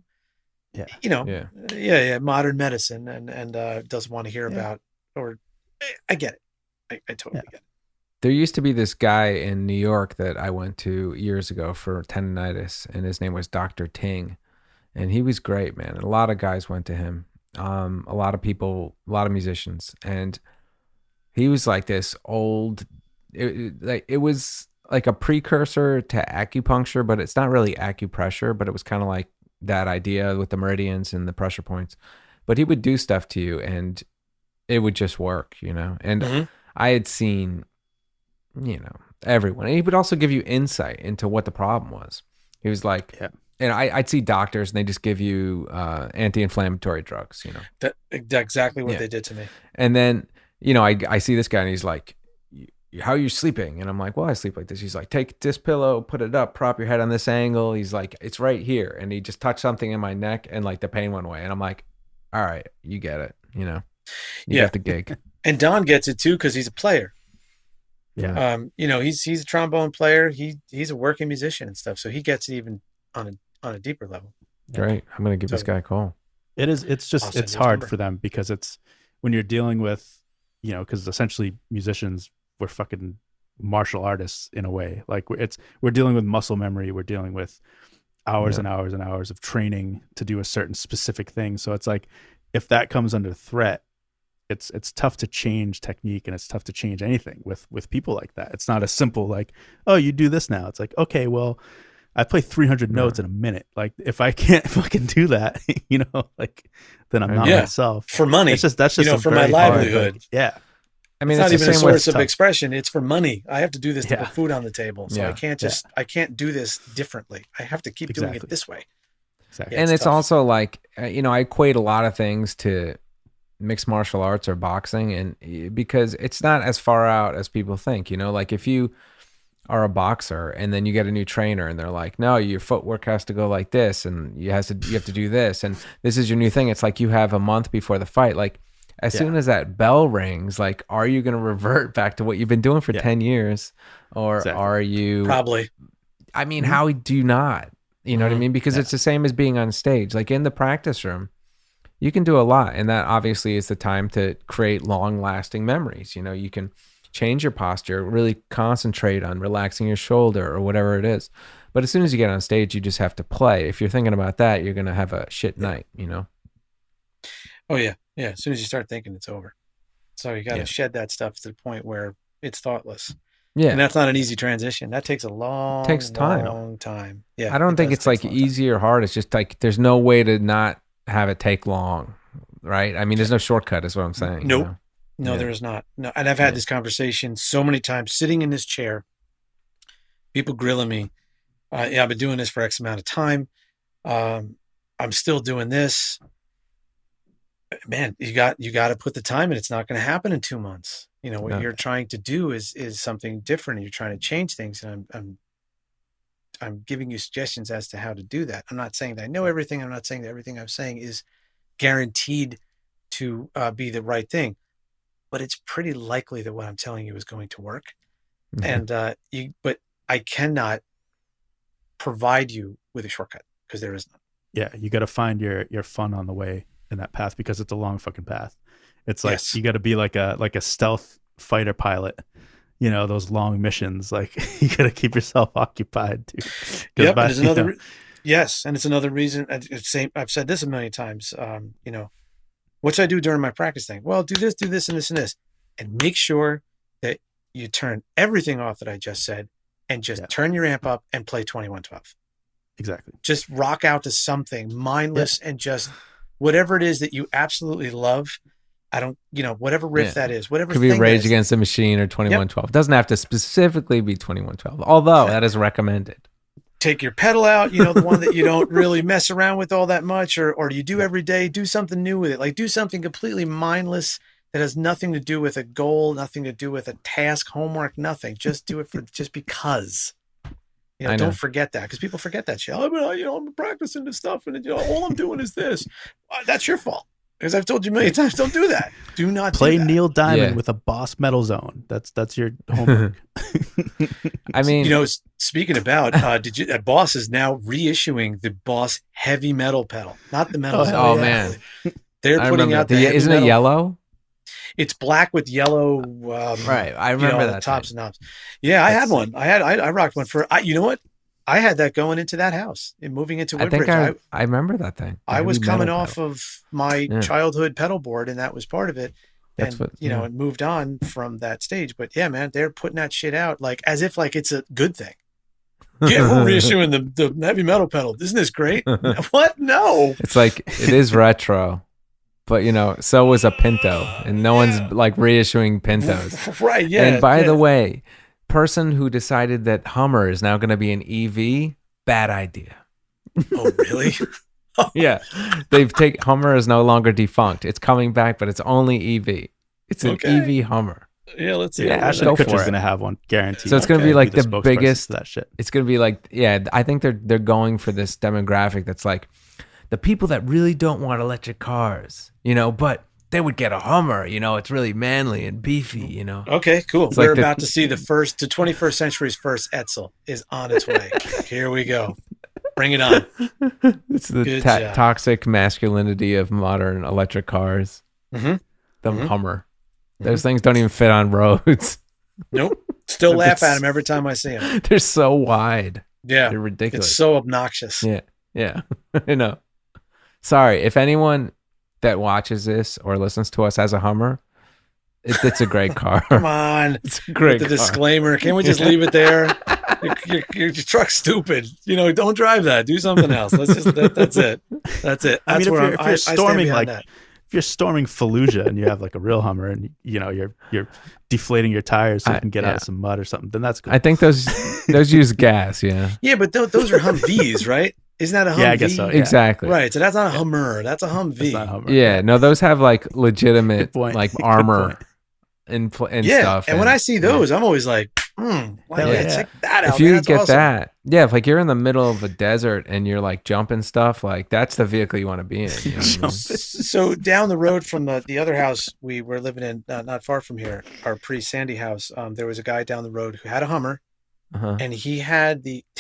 Yeah. Modern medicine and doesn't want to hear about, or I get it. I totally get it. There used to be this guy in New York that I went to years ago for tendonitis, and his name was Dr. Ting. And he was great, man. A lot of guys went to him. A lot of people, a lot of musicians. And he was like this old, it was like a precursor to acupuncture, but it's not really acupressure, but it was kind of like that idea with the meridians and the pressure points. But he would do stuff to you and it would just work, And I had seen, everyone. And he would also give you insight into what the problem was. He was like, and I'd see doctors and they just give you anti-inflammatory drugs, That's exactly what they did to me. And then, I see this guy and he's like, how are you sleeping? And I'm like, well, I sleep like this. He's like, take this pillow, put it up, prop your head on this angle. He's like, it's right here. And he just touched something in my neck and like the pain went away. And I'm like, all right, you get it. You got the gig. And Don gets it too, cause he's a player. Yeah. He's a trombone player. He's a working musician and stuff. So he gets it even on a deeper level. Great. I'm going to give this guy a call. It's hard for them because it's when you're dealing with, because essentially musicians, we're fucking martial artists in a way. Like we're dealing with muscle memory. We're dealing with hours and hours and hours of training to do a certain specific thing. So it's like, if that comes under threat, it's tough to change technique and it's tough to change anything with people like that. It's not as simple like, oh, you do this now. It's like, okay, well, I play 300 notes in a minute. Like if I can't fucking do that, then I'm not myself. For money. That's just for my livelihood. Yeah. I mean, it's not even a source of expression. It's for money. I have to do this to put food on the table. So I can't do this differently. I have to keep doing it this way. Exactly. And it's also like, I equate a lot of things to mixed martial arts or boxing, and because it's not as far out as people think, like if you are a boxer and then you get a new trainer and they're like, no, your footwork has to go like this and you have to do this and this is your new thing. It's like you have a month before the fight. Like as soon as that bell rings, like, are you going to revert back to what you've been doing for 10 years or are you probably, I mean, how do you not, what I mean? Because it's the same as being on stage, like in the practice room, you can do a lot. And that obviously is the time to create long lasting memories. You can change your posture, really concentrate on relaxing your shoulder or whatever it is. But as soon as you get on stage, you just have to play. If you're thinking about that, you're going to have a shit night, Oh yeah. Yeah. As soon as you start thinking, it's over. So you got to shed that stuff to the point where it's thoughtless. Yeah. And that's not an easy transition. That takes a long time. Yeah. I don't think it's like easy or hard. It's just like, there's no way to not have it take long. Right. I mean, there's no shortcut is what I'm saying. Nope. No, there is not. No, and I've had this conversation so many times, sitting in this chair, people grilling me. I've been doing this for X amount of time. I'm still doing this. man, you got to put the time in. It's not going to happen in 2 months. You know, what No. you're trying to do is something different. You're trying to change things. And I'm giving you suggestions as to how to do that. I'm not saying that I know everything. I'm not saying that everything I'm saying is guaranteed to be the right thing, but it's pretty likely that what I'm telling you is going to work. Mhm. And but I cannot provide you with a shortcut because there is none. Yeah, you got to find your fun on the way in that path because it's a long fucking path. It's like Yes. you got to be like a stealth fighter pilot. You know, those long missions. Like you got to keep yourself occupied too. Yep, and there's another. Yes, and it's another reason. I've said this a million times. You know, what should I do during my practice thing? Well, do this, and this, and this, and make sure that you turn everything off that I just said, and just turn your amp up and play 2112. Exactly. Just rock out to something mindless and just whatever it is that you absolutely love. I don't, you know, whatever riff that is, whatever Could be thing Rage that is. Against the Machine or 2112. It doesn't have to specifically be 2112, although that is recommended. Take your pedal out, you know, the one that you don't really mess around with all that much, or you do every day, do something new with it. Like do something completely mindless that has nothing to do with a goal, nothing to do with a task, homework, nothing. Just do it for just because. You know, I know. don't forget that because people forget that shit. Oh, you know, I'm practicing this stuff and you know, all I'm doing is this. That's your fault. Because I've told you a million times, don't do that. Do not Play do that. Neil Diamond Yeah. with a Boss Metal Zone. That's your homework. I mean, You know, speaking about, Boss is now reissuing the Boss heavy metal pedal, not the metal. Oh, pedal. oh yeah. man, They're I putting remember. out the heavy Isn't metal. it yellow? It's black with yellow. Right, I you remember know, that tops thing. and knobs. Yeah, I had That's one. I rocked one for. You know what? I had that going into that house and moving into I Woodbridge. think I remember that thing. I was Heavy coming metal off pedal. of my childhood pedal board, and that was part of it. That's And what- you know, yeah. it moved on from that stage. But yeah, man, they're putting that shit out like as if like it's a good thing. Yeah, we're reissuing the heavy metal pedal. Isn't this great? What? No. It's like it is retro, but you know, so was a Pinto, and no one's like reissuing Pintos. Right. Yeah. And by yeah. the way, person who decided that Hummer is now going to be an EV, bad idea. Oh, really? Yeah, Hummer is no longer defunct. It's coming back, but it's only EV. It's an Okay. EV Hummer. Yeah. Let's see. Yeah, Yeah, Ashton go for Kutcher's it. gonna have one, guaranteed. So it's going to be Okay. like Be the spokesperson biggest. to that shit. It's going to be like, yeah, I think they're going for this demographic that's like the people that really don't want electric cars, you know, but they would get a Hummer, you know, it's really manly and beefy, you know. Okay, cool. It's like We're the- about to see the 21st century's first Etzel is on its way. Here we go. Bring it on. It's the Good job. toxic masculinity of modern electric cars. Mhm. The Mhm. Hummer. Those things don't even fit on roads. Nope. Still laugh It's- at him every time I see him. They're so wide. Yeah. They're ridiculous. It's so obnoxious. Yeah. Yeah. I know. Sorry. If anyone that watches this or listens to us has a Hummer, it's a great car. Come on. It's a great The car. disclaimer. Can't we just leave it there? Your truck's stupid. You know, don't drive that. Do something else. That's it. That's it. I That's mean, where if I you're stand storming behind like that. if you're storming Fallujah and you have like a real Hummer and you know you're deflating your tires so you can get out yeah. of some mud or something, then that's cool. I think those use gas. Yeah. Yeah, but those are Humvees, right? Isn't that a Humvee? Yeah, I guess so. Yeah. Exactly. Right. So that's not a Hummer. That's a Humvee. It's not Hummer. Yeah. No, those have like legitimate Good point. like Good armor point. and Yeah. stuff. And when I see those, I'm always like, Hell check that out. if you man. That's get awesome. that, yeah, if like you're in the middle of a desert and you're like jumping stuff, like that's the vehicle you want to be in. You know what I mean? So down the road from the other house we were living in, not far from here, our pre-Sandy house, there was a guy down the road who had a Hummer, Uh-huh. and he had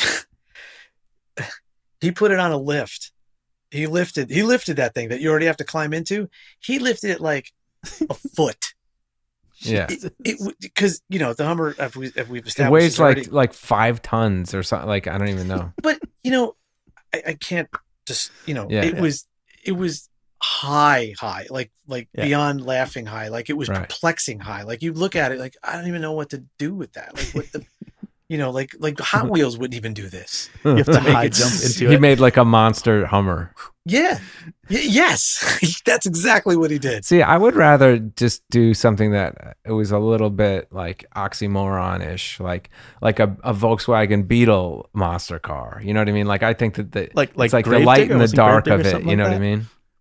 he put it on a lift. He lifted that thing that you already have to climb into. He lifted it like a foot. Yeah. Because you know the Hummer, if we've established, It weighs is already, like 5 tons or something. Like I don't even know. but you know, I can't just Yeah. it was high, like Yeah. beyond laughing high, like it was Right. perplexing high. Like you look at it, like I don't even know what to do with that. Like what the, you know, like Hot Wheels wouldn't even do this. You have to Make high it jump s- into He it. made like a monster Hummer. Yeah, yes, that's exactly what he did. See, I would rather just do something that it was a little bit like oxymoron-ish, like a Volkswagen Beetle monster car. You know what I mean? Like I think that Like it's like the Gravedigger? light and the Wasn't dark of Gravedigger it. something You know like what I that? mean?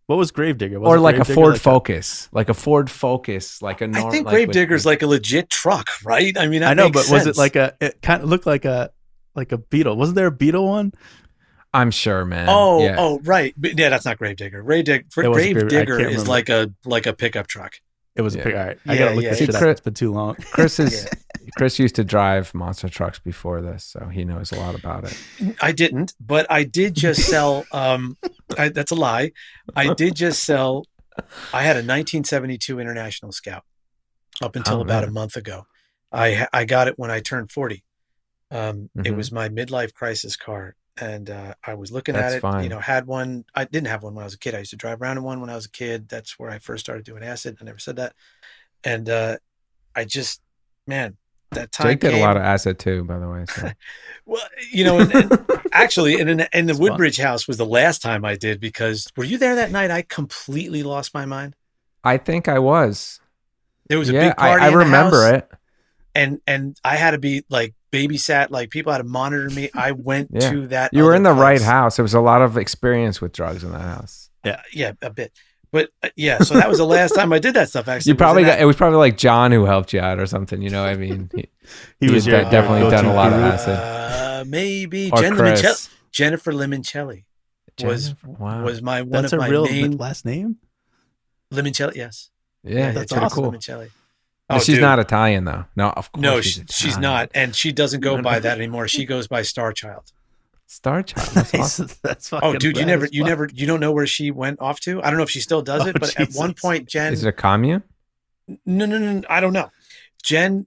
What was Gravedigger? Or like a Ford Focus, like a Ford Focus, like a normal. I think Gravedigger's like a legit truck, right? I mean, I know, but was it like it kind of looked like a Beetle? Wasn't there a Beetle one? I'm sure, man. Oh, right. But yeah, that's not Gravedigger. Gravedigger is like a pickup truck. It was a pickup. All right. I gotta look this shit up. It's been too long. Chris used to drive monster trucks before this, so he knows a lot about it. I didn't, but I did just sell. That's a lie. I did just sell. I had a 1972 International Scout up until about a month ago. I got it when I turned 40. It was my midlife crisis car. And I was looking at it, fine. Had one. I didn't have one when I was a kid. I used to drive around in one when I was a kid. That's where I first started doing acid. I never said that. And I just, man, that time Jake did a lot of acid too, by the way. So. Well, and actually, in the Woodbridge house was the last time I did, because were you there that night? I completely lost my mind. I think I was. There was a big party. I remember it. And I had to be like babysat, like people had to monitor me. I went to that. You were in the right house. There was a lot of experience with drugs in that house. Yeah, a bit. But so that was the last time I did that stuff. Actually, it was probably like John who helped you out or something. You know, I mean, he was definitely done a lot of acid. Maybe or Jennifer Limoncelli was my one That's of my real main last name. Limoncelli, yes. Yeah, that's pretty cool. Limoncelli. Oh, she's not Italian though. No, of course. No, she's not, and she doesn't go by that anymore. She goes by Starchild. Starchild. That's awesome. That's fucking dude, you don't know where she went off to? I don't know if she still does it, but Jesus. At one point, Jen. Is it a commune? No. I don't know. Jen,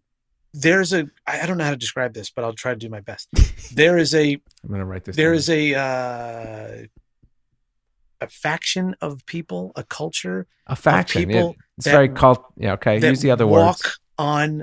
I don't know how to describe this, but I'll try to do my best. I'm going to write this. There is a faction of people, a culture. A faction. Of people. Yeah. It's very cult. Yeah. Okay. Use the other words. Walk on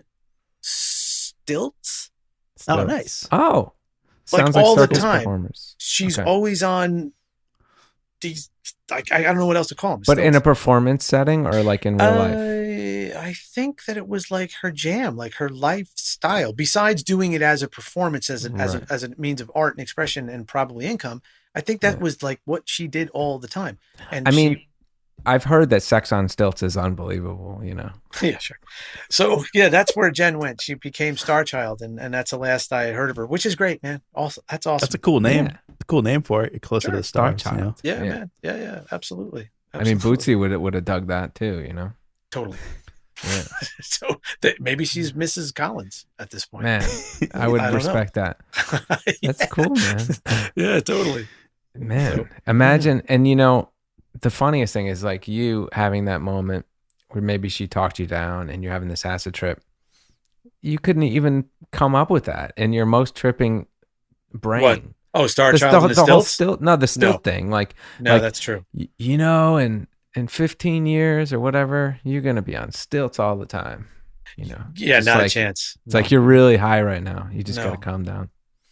stilts. Oh, nice. Oh, sounds like all the time. Performers. She's always on these. I don't know what else to call them. But in a performance setting or like in real life? I think that it was like her jam, like her lifestyle. Besides doing it as a performance, as a means of art and expression and probably income, I think that was like what she did all the time. And I've heard that sex on stilts is unbelievable, Yeah, sure. So yeah, that's where Jen went. She became Starchild, and that's the last I heard of her, which is great, man. Also, that's awesome. That's a cool name. Yeah. A cool name for it. Closer to the Starchild. Yeah, man. Yeah, absolutely. I mean, Bootsy would have dug that too, Totally. Yeah. So maybe she's Mrs. Collins at this point. Man, I would respect that. That's cool, man. Yeah, totally. Man, imagine, and the funniest thing is like you having that moment where maybe she talked you down and you're having this acid trip. You couldn't even come up with that in your most tripping brain. What? Oh, Starchild and the stilts? The stilt thing. Like, that's true. In 15 years or whatever, you're going to be on stilts all the time. Yeah, not a chance. It's like you're really high right now. You just got to calm down.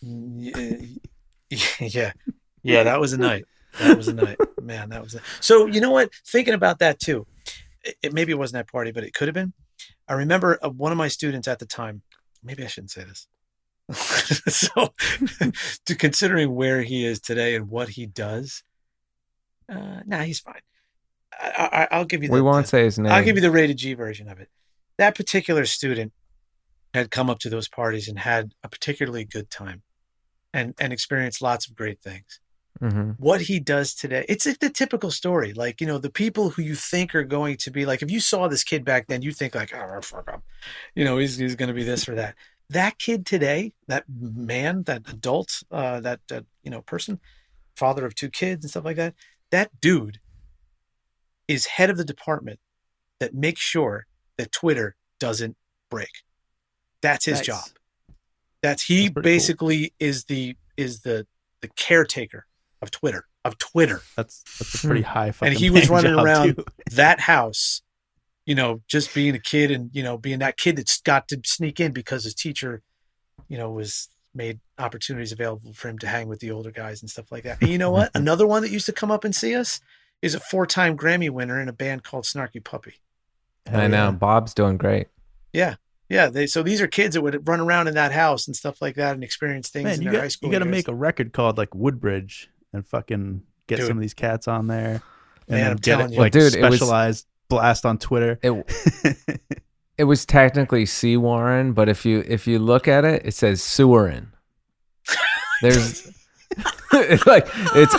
Yeah. Yeah, that was a night. Man, that was So you know what? Thinking about that too, maybe it wasn't that party, but it could have been. I remember one of my students at the time, maybe I shouldn't say this. So considering where he is today and what he does, he's fine. I'll give you we won't say his name. I'll give you the rated G version of it. That particular student had come up to those parties and had a particularly good time and experienced lots of great things. Mm-hmm. What he does today, it's like the typical story. Like, the people who you think are going to be like, if you saw this kid back then, you think like, oh, fuck up. He's going to be this or that. That kid today, that man, that adult, that person, father of 2 kids and stuff like that, that dude is head of the department that makes sure that Twitter doesn't break. That's his job. That's basically cool. is the caretaker of Twitter. That's a pretty high fucking. And he was running around that house, just being a kid and being that kid that's got to sneak in because his teacher, was made opportunities available for him to hang with the older guys and stuff like that. And you know what? Another one that used to come up and see us is a 4-time Grammy winner in a band called Snarky Puppy. I know. Bob's doing great. Yeah. Yeah. So these are kids that would run around in that house and stuff like that and experience things in their high school. You got to make a record called like Woodbridge and fucking get some of these cats on there. and Man, then I'm get telling it you. like Dude, it was- specialized blast on Twitter. It was technically C. Warren, but if you look at it, it says Sewerin. There's it's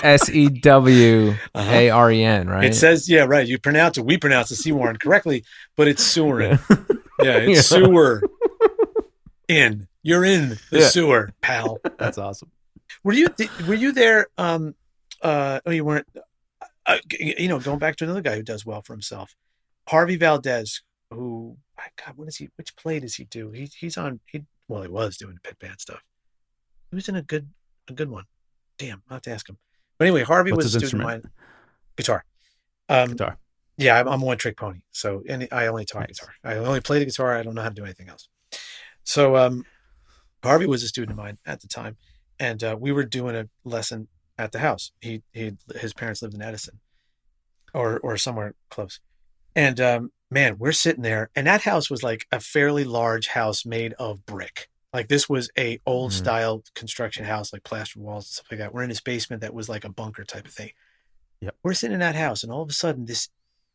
SEWAREN, right? It says, yeah, right. You pronounce it. We pronounce the C Warren correctly, but it's sewer. Yeah, it's sewer. You're in the sewer, pal. That's awesome. Were you there? Oh, you weren't. Going back to another guy who does well for himself, Harvey Valdez. Who, God, what is he? Which play does he do? He's on. He was doing pit band stuff. He was in a good one. Damn, I'll have to ask him. But anyway, Harvey What's was a his student of instrument? mine. Guitar. Guitar. Yeah, I'm a one trick pony. So, and I only talk guitar. I only play the guitar. I don't know how to do anything else. So, Harvey was a student of mine at the time, and we were doing a lesson at the house. His parents lived in Edison, or somewhere close, and man, we're sitting there, and that house was like a fairly large house made of brick. Like this was a old style construction house, like plaster walls and stuff like that. We're in this basement that was like a bunker type of thing. Yep. We're sitting in that house, and all of a sudden, this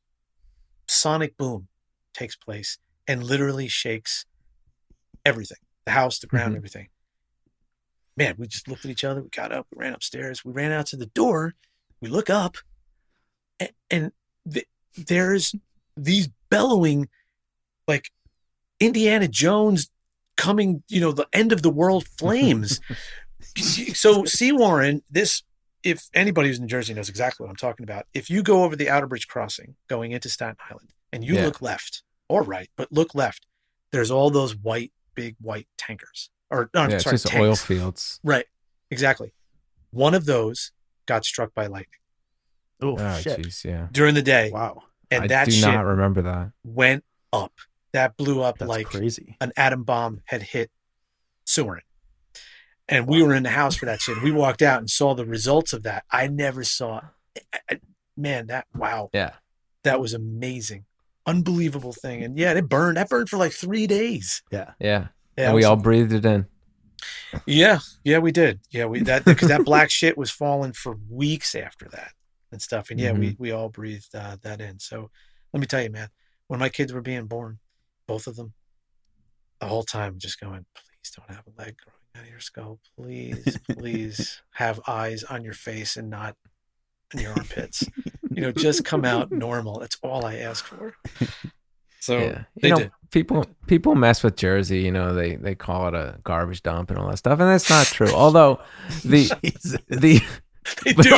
sonic boom takes place and literally shakes everything, the house, the ground, everything. Man, we just looked at each other. We got up, we ran upstairs, we ran out to the door. We look up, and there's these bellowing, like Indiana Jones coming, the end of the world flames. So C. Warren, if anybody who's in New Jersey knows exactly what I'm talking about, if you go over the Outer Bridge crossing going into Staten Island and you look left or right, but look left, there's all those big white tankers. It's just tanks. oil fields. Right. Exactly. One of those got struck by lightning. Oh, shit. Geez, yeah. During the day. Wow. And I that do shit not remember that. went up. That blew up. That's like crazy. An atom bomb had hit Sewerin. And we were in the house for that shit. We walked out and saw the results of that. I never saw man, wow. Yeah. That was amazing. Unbelievable thing. And yeah, it burned. That burned for like 3 days. Yeah. Yeah. And we all breathed it in. Yeah. Yeah, we did. Yeah, because that black shit was falling for weeks after that and stuff. And yeah, we all breathed that in. So let me tell you, man, when my kids were being born, both of them, the whole time just going, please don't have a leg growing out of your skull. Please have eyes on your face and not in your armpits. Just come out normal. That's all I ask for. So yeah. they did. People mess with Jersey, they call it a garbage dump and all that stuff, and that's not true. Although they do. They do.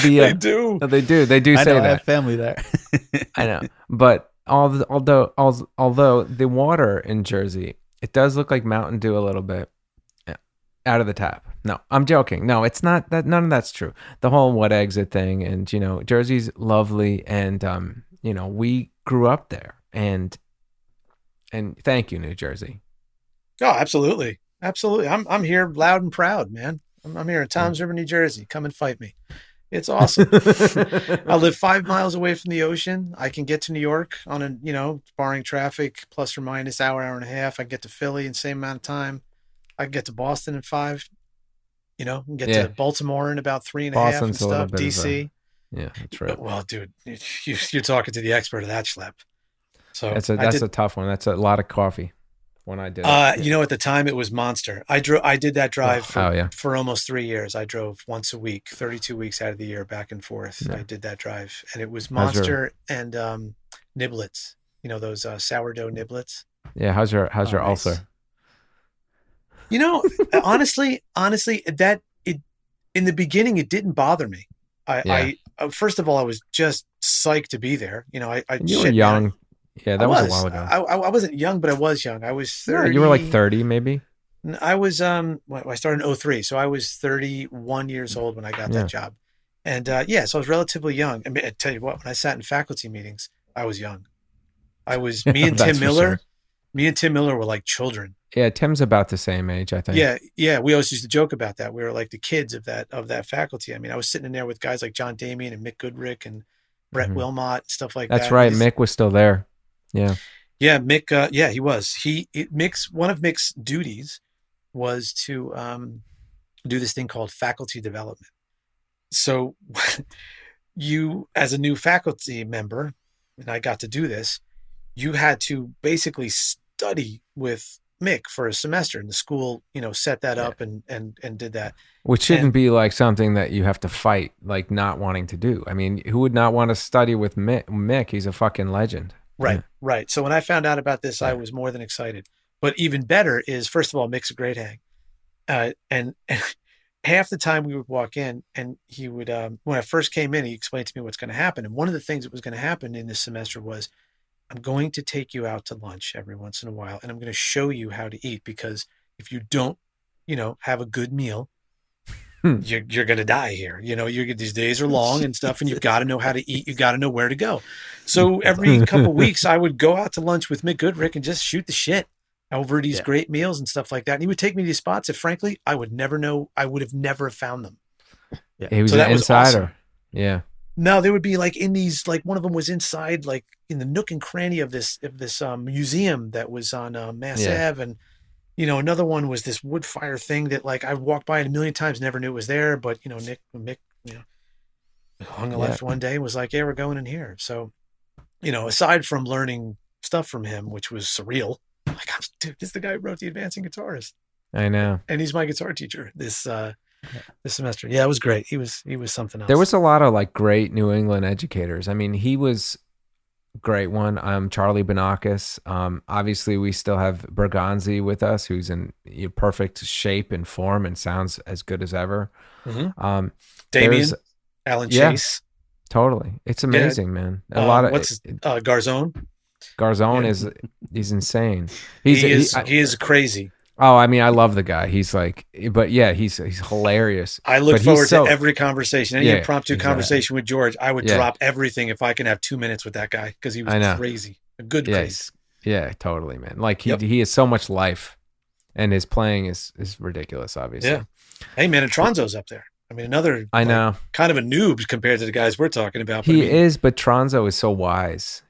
They do I say know, that. I have family there. I know, but although the water in Jersey, it does look like Mountain Dew a little bit out of the tap. No, I'm joking. No, it's not that. None of that's true. The whole wet exit thing, and Jersey's lovely, and we grew up there, and thank you, New Jersey. Oh, absolutely, absolutely. I'm here loud and proud, man. I'm here in Toms River, New Jersey. Come and fight me. It's awesome. I live 5 miles away from the ocean. I can get to New York on barring traffic, plus or minus hour and a half. I get to Philly in the same amount of time. I can get to Boston in 5. Get to Baltimore in about 3.5 Boston's and stuff. DC. Yeah, that's right. Well, dude, you're talking to the expert of that schlep. So that's a tough one. That's a lot of coffee. When I did it. At the time it was Monster. I did that drive for almost 3 years. I drove once a week, 32 weeks out of the year, back and forth. Yeah. I did that drive, and it was Monster and Niblets. Those sourdough Niblets. Yeah, how's your nice. ulcer? Honestly, that it in the beginning it didn't bother me. I first of all, I was just psyched to be there. You were young. Yeah, that was a while ago. I wasn't young, but I was young. I was 30. Yeah, you were like 30, maybe. I was I started in 2003, so I was 31 years old when I got that job. And so I was relatively young. I mean, I tell you what, when I sat in faculty meetings, I was young. I was me and Tim Miller. Sure. Me and Tim Miller were like children. Yeah, Tim's about the same age, I think. Yeah. We always used to joke about that. We were like the kids of that faculty. I mean, I was sitting in there with guys like John Damian and Mick Goodrick and Brett Wilmot and stuff like that. That's right. Mick was still there. Yeah. Yeah, Mick. He was. One of Mick's duties was to do this thing called faculty development. So, you, as a new faculty member, and I got to do this, you had to basically study with Mick for a semester, and the school, set that up and did that. Which shouldn't be like something that you have to fight, like not wanting to do. I mean, who would not want to study with Mick? He's a fucking legend. Right, Yeah. right. So when I found out about this, I was more than excited. But even better is, first of all, Mick's a great hang. And half the time we would walk in and he would, when I first came in, he explained to me what's going to happen. And one of the things that was going to happen in this semester was, I'm going to take you out to lunch every once in a while, and I'm going to show you how to eat, because if you don't, have a good meal, you're going to die here. These days are long and stuff, and you've got to know how to eat. You got to know where to go. So every couple of weeks I would go out to lunch with Mick Goodrick and just shoot the shit over these great meals and stuff like that. And he would take me to these spots that, frankly, I would have never found them. Yeah. He was an insider. Awesome. Yeah. No, they would be like in these, like one of them was inside, like in the nook and cranny of this museum that was on Mass Ave. And, another one was this wood fire thing that, like, I walked by it a million times, never knew it was there. But, Mick, hung a left one day and was like, yeah, we're going in here. So, aside from learning stuff from him, which was surreal, like, dude, this is the guy who wrote The Advancing Guitarist. I know. And he's my guitar teacher this semester. Yeah, it was great. He was something else. There was a lot of like great New England educators. I mean, he was a great one. Charlie Banakis. Obviously we still have Bergonzi with us, who's in perfect shape and form and sounds as good as ever. Mm-hmm. Damien, Alan Chase. Totally. It's amazing, man. A lot of Garzone. Garzone he's insane. He is crazy. Oh, I mean, I love the guy. He's like, but yeah, he's hilarious. I look forward to every conversation, any impromptu conversation with George. I would drop everything if I can have 2 minutes with that guy, because he was crazy, a good crazy. Yeah, totally, man. Like he has so much life, and his playing is ridiculous. Obviously. Yeah. Hey, man, and Tronzo's up there. I mean, another kind of a noob compared to the guys we're talking about. But but Tronzo is so wise,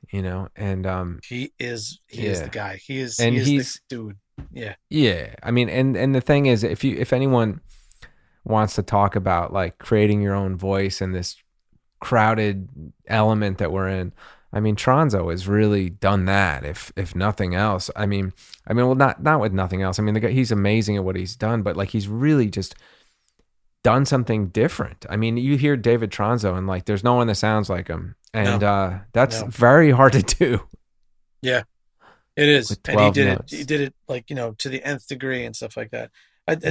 and he is the guy. He's the dude. Yeah. Yeah. I mean, and the thing is, if anyone wants to talk about like creating your own voice in this crowded element that we're in, I mean, Tronzo has really done that. If nothing else, I mean, well, not with nothing else. I mean, the guy, he's amazing at what he's done, but like he's really just done something different. I mean, you hear David Tronzo and like there's no one that sounds like him, and that's very hard to do. Yeah. It is, and he did it like, to the nth degree and stuff like that.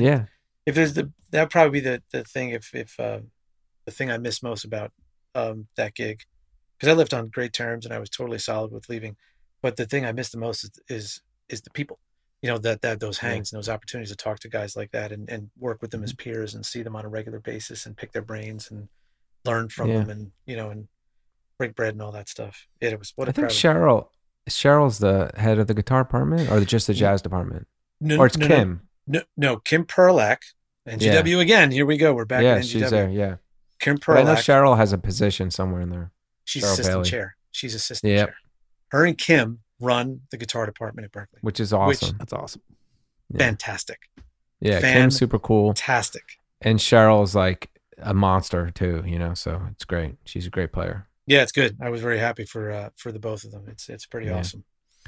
If there's that'd probably be the thing. If the thing I miss most about that gig, because I left on great terms and I was totally solid with leaving, but the thing I miss the most is the people. That those hangs and those opportunities to talk to guys like that and work with them as peers and see them on a regular basis and pick their brains and learn from them and and break bread and all that stuff. It was what I think Cheryl's the head of the guitar department, or just the jazz department? Or it's Kim. No, Kim Perlak. NGW again. Here we go. We're back at NGW. She's there, yeah. Kim Perlak. But I know Cheryl has a position somewhere in there. She's assistant chair. She's assistant chair. Her and Kim run the guitar department at Berklee. Which is awesome. That's awesome. Yeah. Fantastic. Yeah, Kim's super cool. Fantastic. And Cheryl's like a monster too, so it's great. She's a great player. Yeah, it's good. I was very happy for the both of them. It's pretty awesome.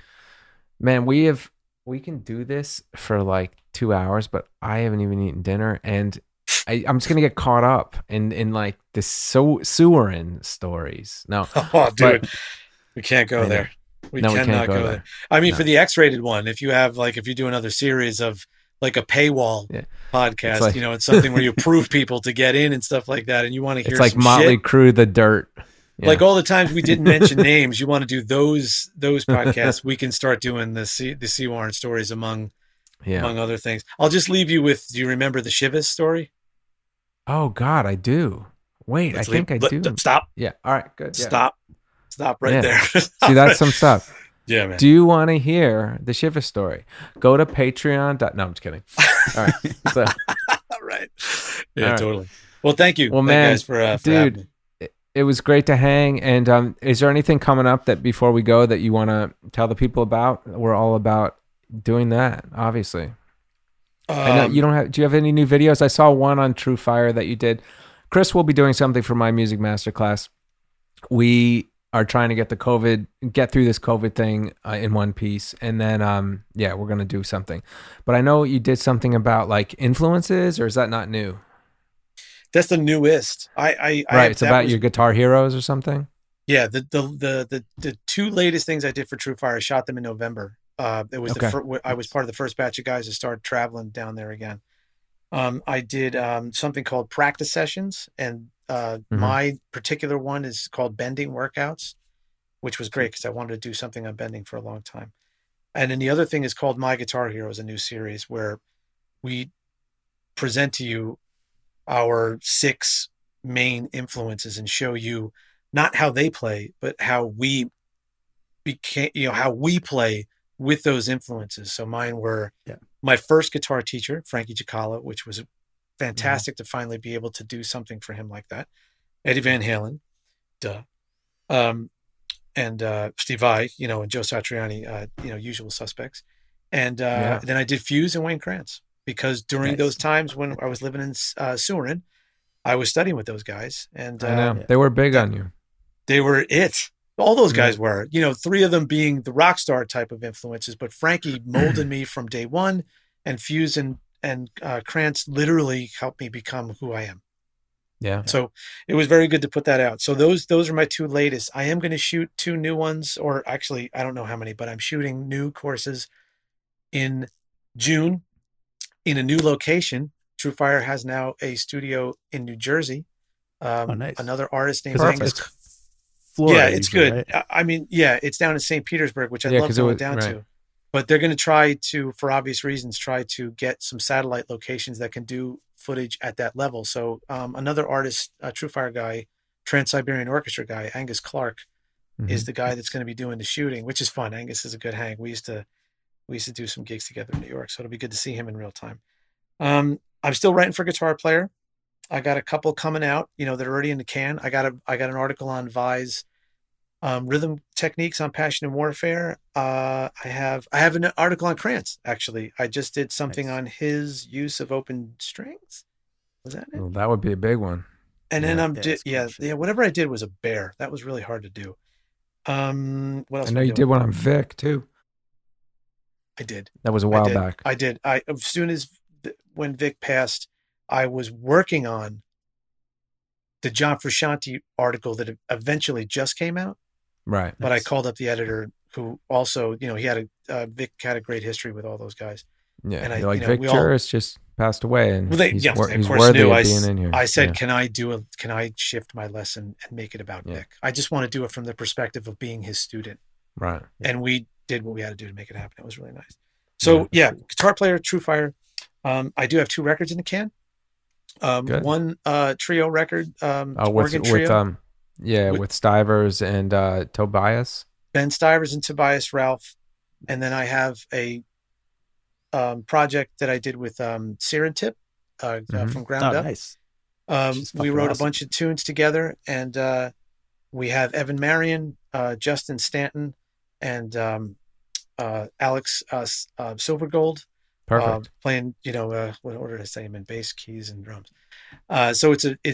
Man, we can do this for like 2 hours, but I haven't even eaten dinner, and I'm just gonna get caught up in like the Surin stories. No, dude, we can't go there. We cannot go there. I mean, for the X-rated one, if you do another series of like a paywall podcast, it's like, it's something where you approve people to get in and stuff like that, and you want to hear. It's like Motley Crue, The Dirt. Yeah. Like all the times we didn't mention names, you want to do those podcasts. We can start doing the C. Warren stories among other things. I'll just leave you with. Do you remember the Chivas story? Oh God, I do. Wait, I think I do. Stop. Yeah. All right. Good. Stop right there. See, that's some stuff. Yeah, man. Do you want to hear the Chivas story? Go to Patreon. No, I'm just kidding. All right. So. Right. Yeah, totally. Well, thank you. Well, man, guys for having me. It was great to hang. And is there anything coming up that before we go that you want to tell the people about? We're all about doing that, obviously. I know you don't have. Do you have any new videos? I saw one on True Fire that you did. Chris will be doing something for my music masterclass. we are trying to get through this COVID thing in one piece. And then, we're going to do something. But I know you did something about like influences, or is that not new? That's the newest. It's about your guitar heroes or something. Yeah. The two latest things I did for TrueFire, I shot them in November. It was I was part of the first batch of guys that started traveling down there again. I did something called practice sessions, and my particular one is called bending workouts, which was great because I wanted to do something on bending for a long time. And then the other thing is called My Guitar Heroes, a new series where we present to you our 6 main influences and show you not how they play, but how we became, how we play with those influences. So mine were my first guitar teacher, Frankie Chikala, which was fantastic to finally be able to do something for him like that. Eddie Van Halen, and Steve Vai, and Joe Satriani, usual suspects. And then I did Fuse and Wayne Krantz, because during those times when I was living in Surin, I was studying with those guys. And I know they were big on you. They were it. All those guys were, 3 of them being the rock star type of influences, but Frankie molded me from day one, and Fuse and Krantz literally helped me become who I am. Yeah. So it was very good to put that out. So those are my 2 latest. I am going to shoot 2 new ones, or actually, I don't know how many, but I'm shooting new courses in June in a new location. TrueFire has now a studio in New Jersey. Nice. Another artist named Florida, it's good. Right? I mean, it's down in St. Petersburg, which I'd love to go down to. But they're going to try to, for obvious reasons, get some satellite locations that can do footage at that level. So another artist, a TrueFire guy, Trans-Siberian Orchestra guy, Angus Clark, is the guy that's going to be doing the shooting, which is fun. Angus is a good hang. We used to do some gigs together in New York, so it'll be good to see him in real time. I'm still writing for Guitar Player. I got a couple coming out, that are already in the can. I got an article on Vai's rhythm techniques on Passion and Warfare. I have an article on Krantz, actually. I just did something on his use of open strings. Was that it? Well, that would be a big one. And then whatever I did was a bear. That was really hard to do. What else? I know you did one on Vic too. I did. That was a while back. I did. As soon as when Vic passed, I was working on the John Frusciante article that eventually just came out. Right. But I called up the editor, who also, he had Vic had a great history with all those guys. Yeah. And Vic Juris just passed away, and he's of worthy course knew. of being in here. I said, can I shift my lesson and make it about Vic? I just want to do it from the perspective of being his student. Right. And we did what we had to do to make it happen. It was really nice. So Guitar Player, TrueFire. I do have 2 records in the can. One trio record, organ trio. With Stivers and Tobias. Ben Stivers and Tobias Ralph. And then I have a project that I did with Sirentip from Ground Up. Nice. We wrote a bunch of tunes together, and we have Evan Marion, Justin Stanton, and Alex Silvergold. Perfect. Playing, what order did I say him in? Bass, keys, and drums. So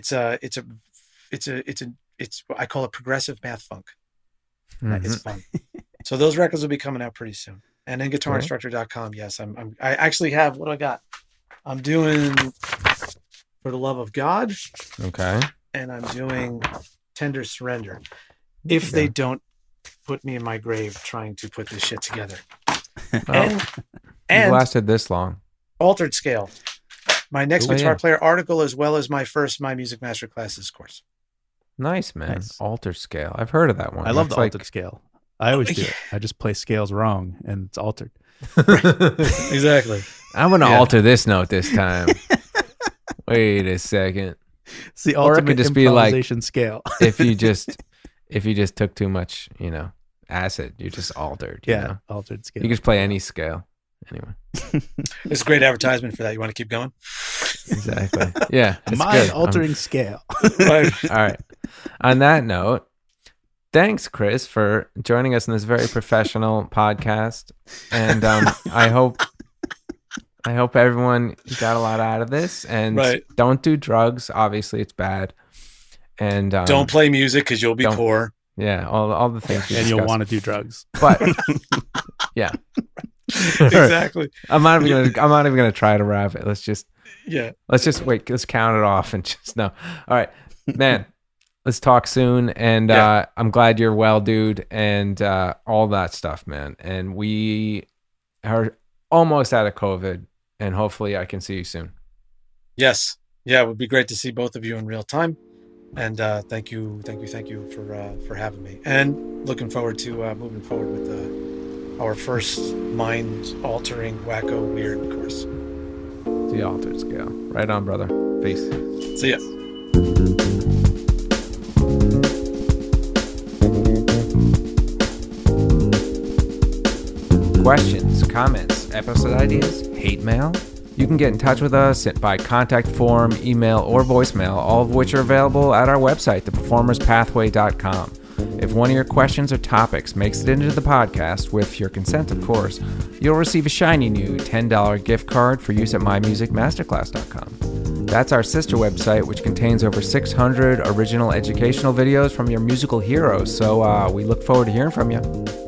it's I call it progressive math funk. It's fun. So those records will be coming out pretty soon. And then guitarinstructor.com. Yes, I actually have, what do I got? I'm doing For the Love of God. Okay. And I'm doing Tender Surrender. If they don't put me in my grave trying to put this shit together. And lasted this long. Altered Scale. My next Guitar Player article, as well as my first My Music Master Classes course. Nice, man. Nice. Altered Scale. I've heard of that one. I love the altered scale. I always do it. I just play scales wrong, and it's altered. Exactly. I'm going to alter this note this time. Wait a second. It's the ultimate improvisation scale. if you just took too much, acid, you just altered. Altered scale. You just play any scale. Anyway. It's a great advertisement for that. You want to keep going? Exactly. Yeah. My altering scale. Right. All right. On that note, thanks, Chris, for joining us in this very professional podcast. And I hope everyone got a lot out of this. And don't do drugs. Obviously, it's bad. And don't play music because you'll be poor. Yeah, all the things. And you'll want to do drugs. But yeah, exactly. I'm not even gonna try to wrap it. Let's just wait. Let's count it off and just no. All right, man. Let's talk soon. And I'm glad you're well, dude, and all that stuff, man. And we are almost out of COVID, and hopefully I can see you soon. Yes. Yeah, it would be great to see both of you in real time. And thank you for having me. And looking forward to moving forward with our first mind-altering, wacko, weird course. The Altered Scale. Right on, brother. Peace. See ya. Questions, comments, episode ideas, hate mail? You can get in touch with us by contact form, email, or voicemail, all of which are available at our website, theperformerspathway.com. If one of your questions or topics makes it into the podcast, with your consent, of course, you'll receive a shiny new $10 gift card for use at mymusicmasterclass.com. That's our sister website, which contains over 600 original educational videos from your musical heroes, so we look forward to hearing from you.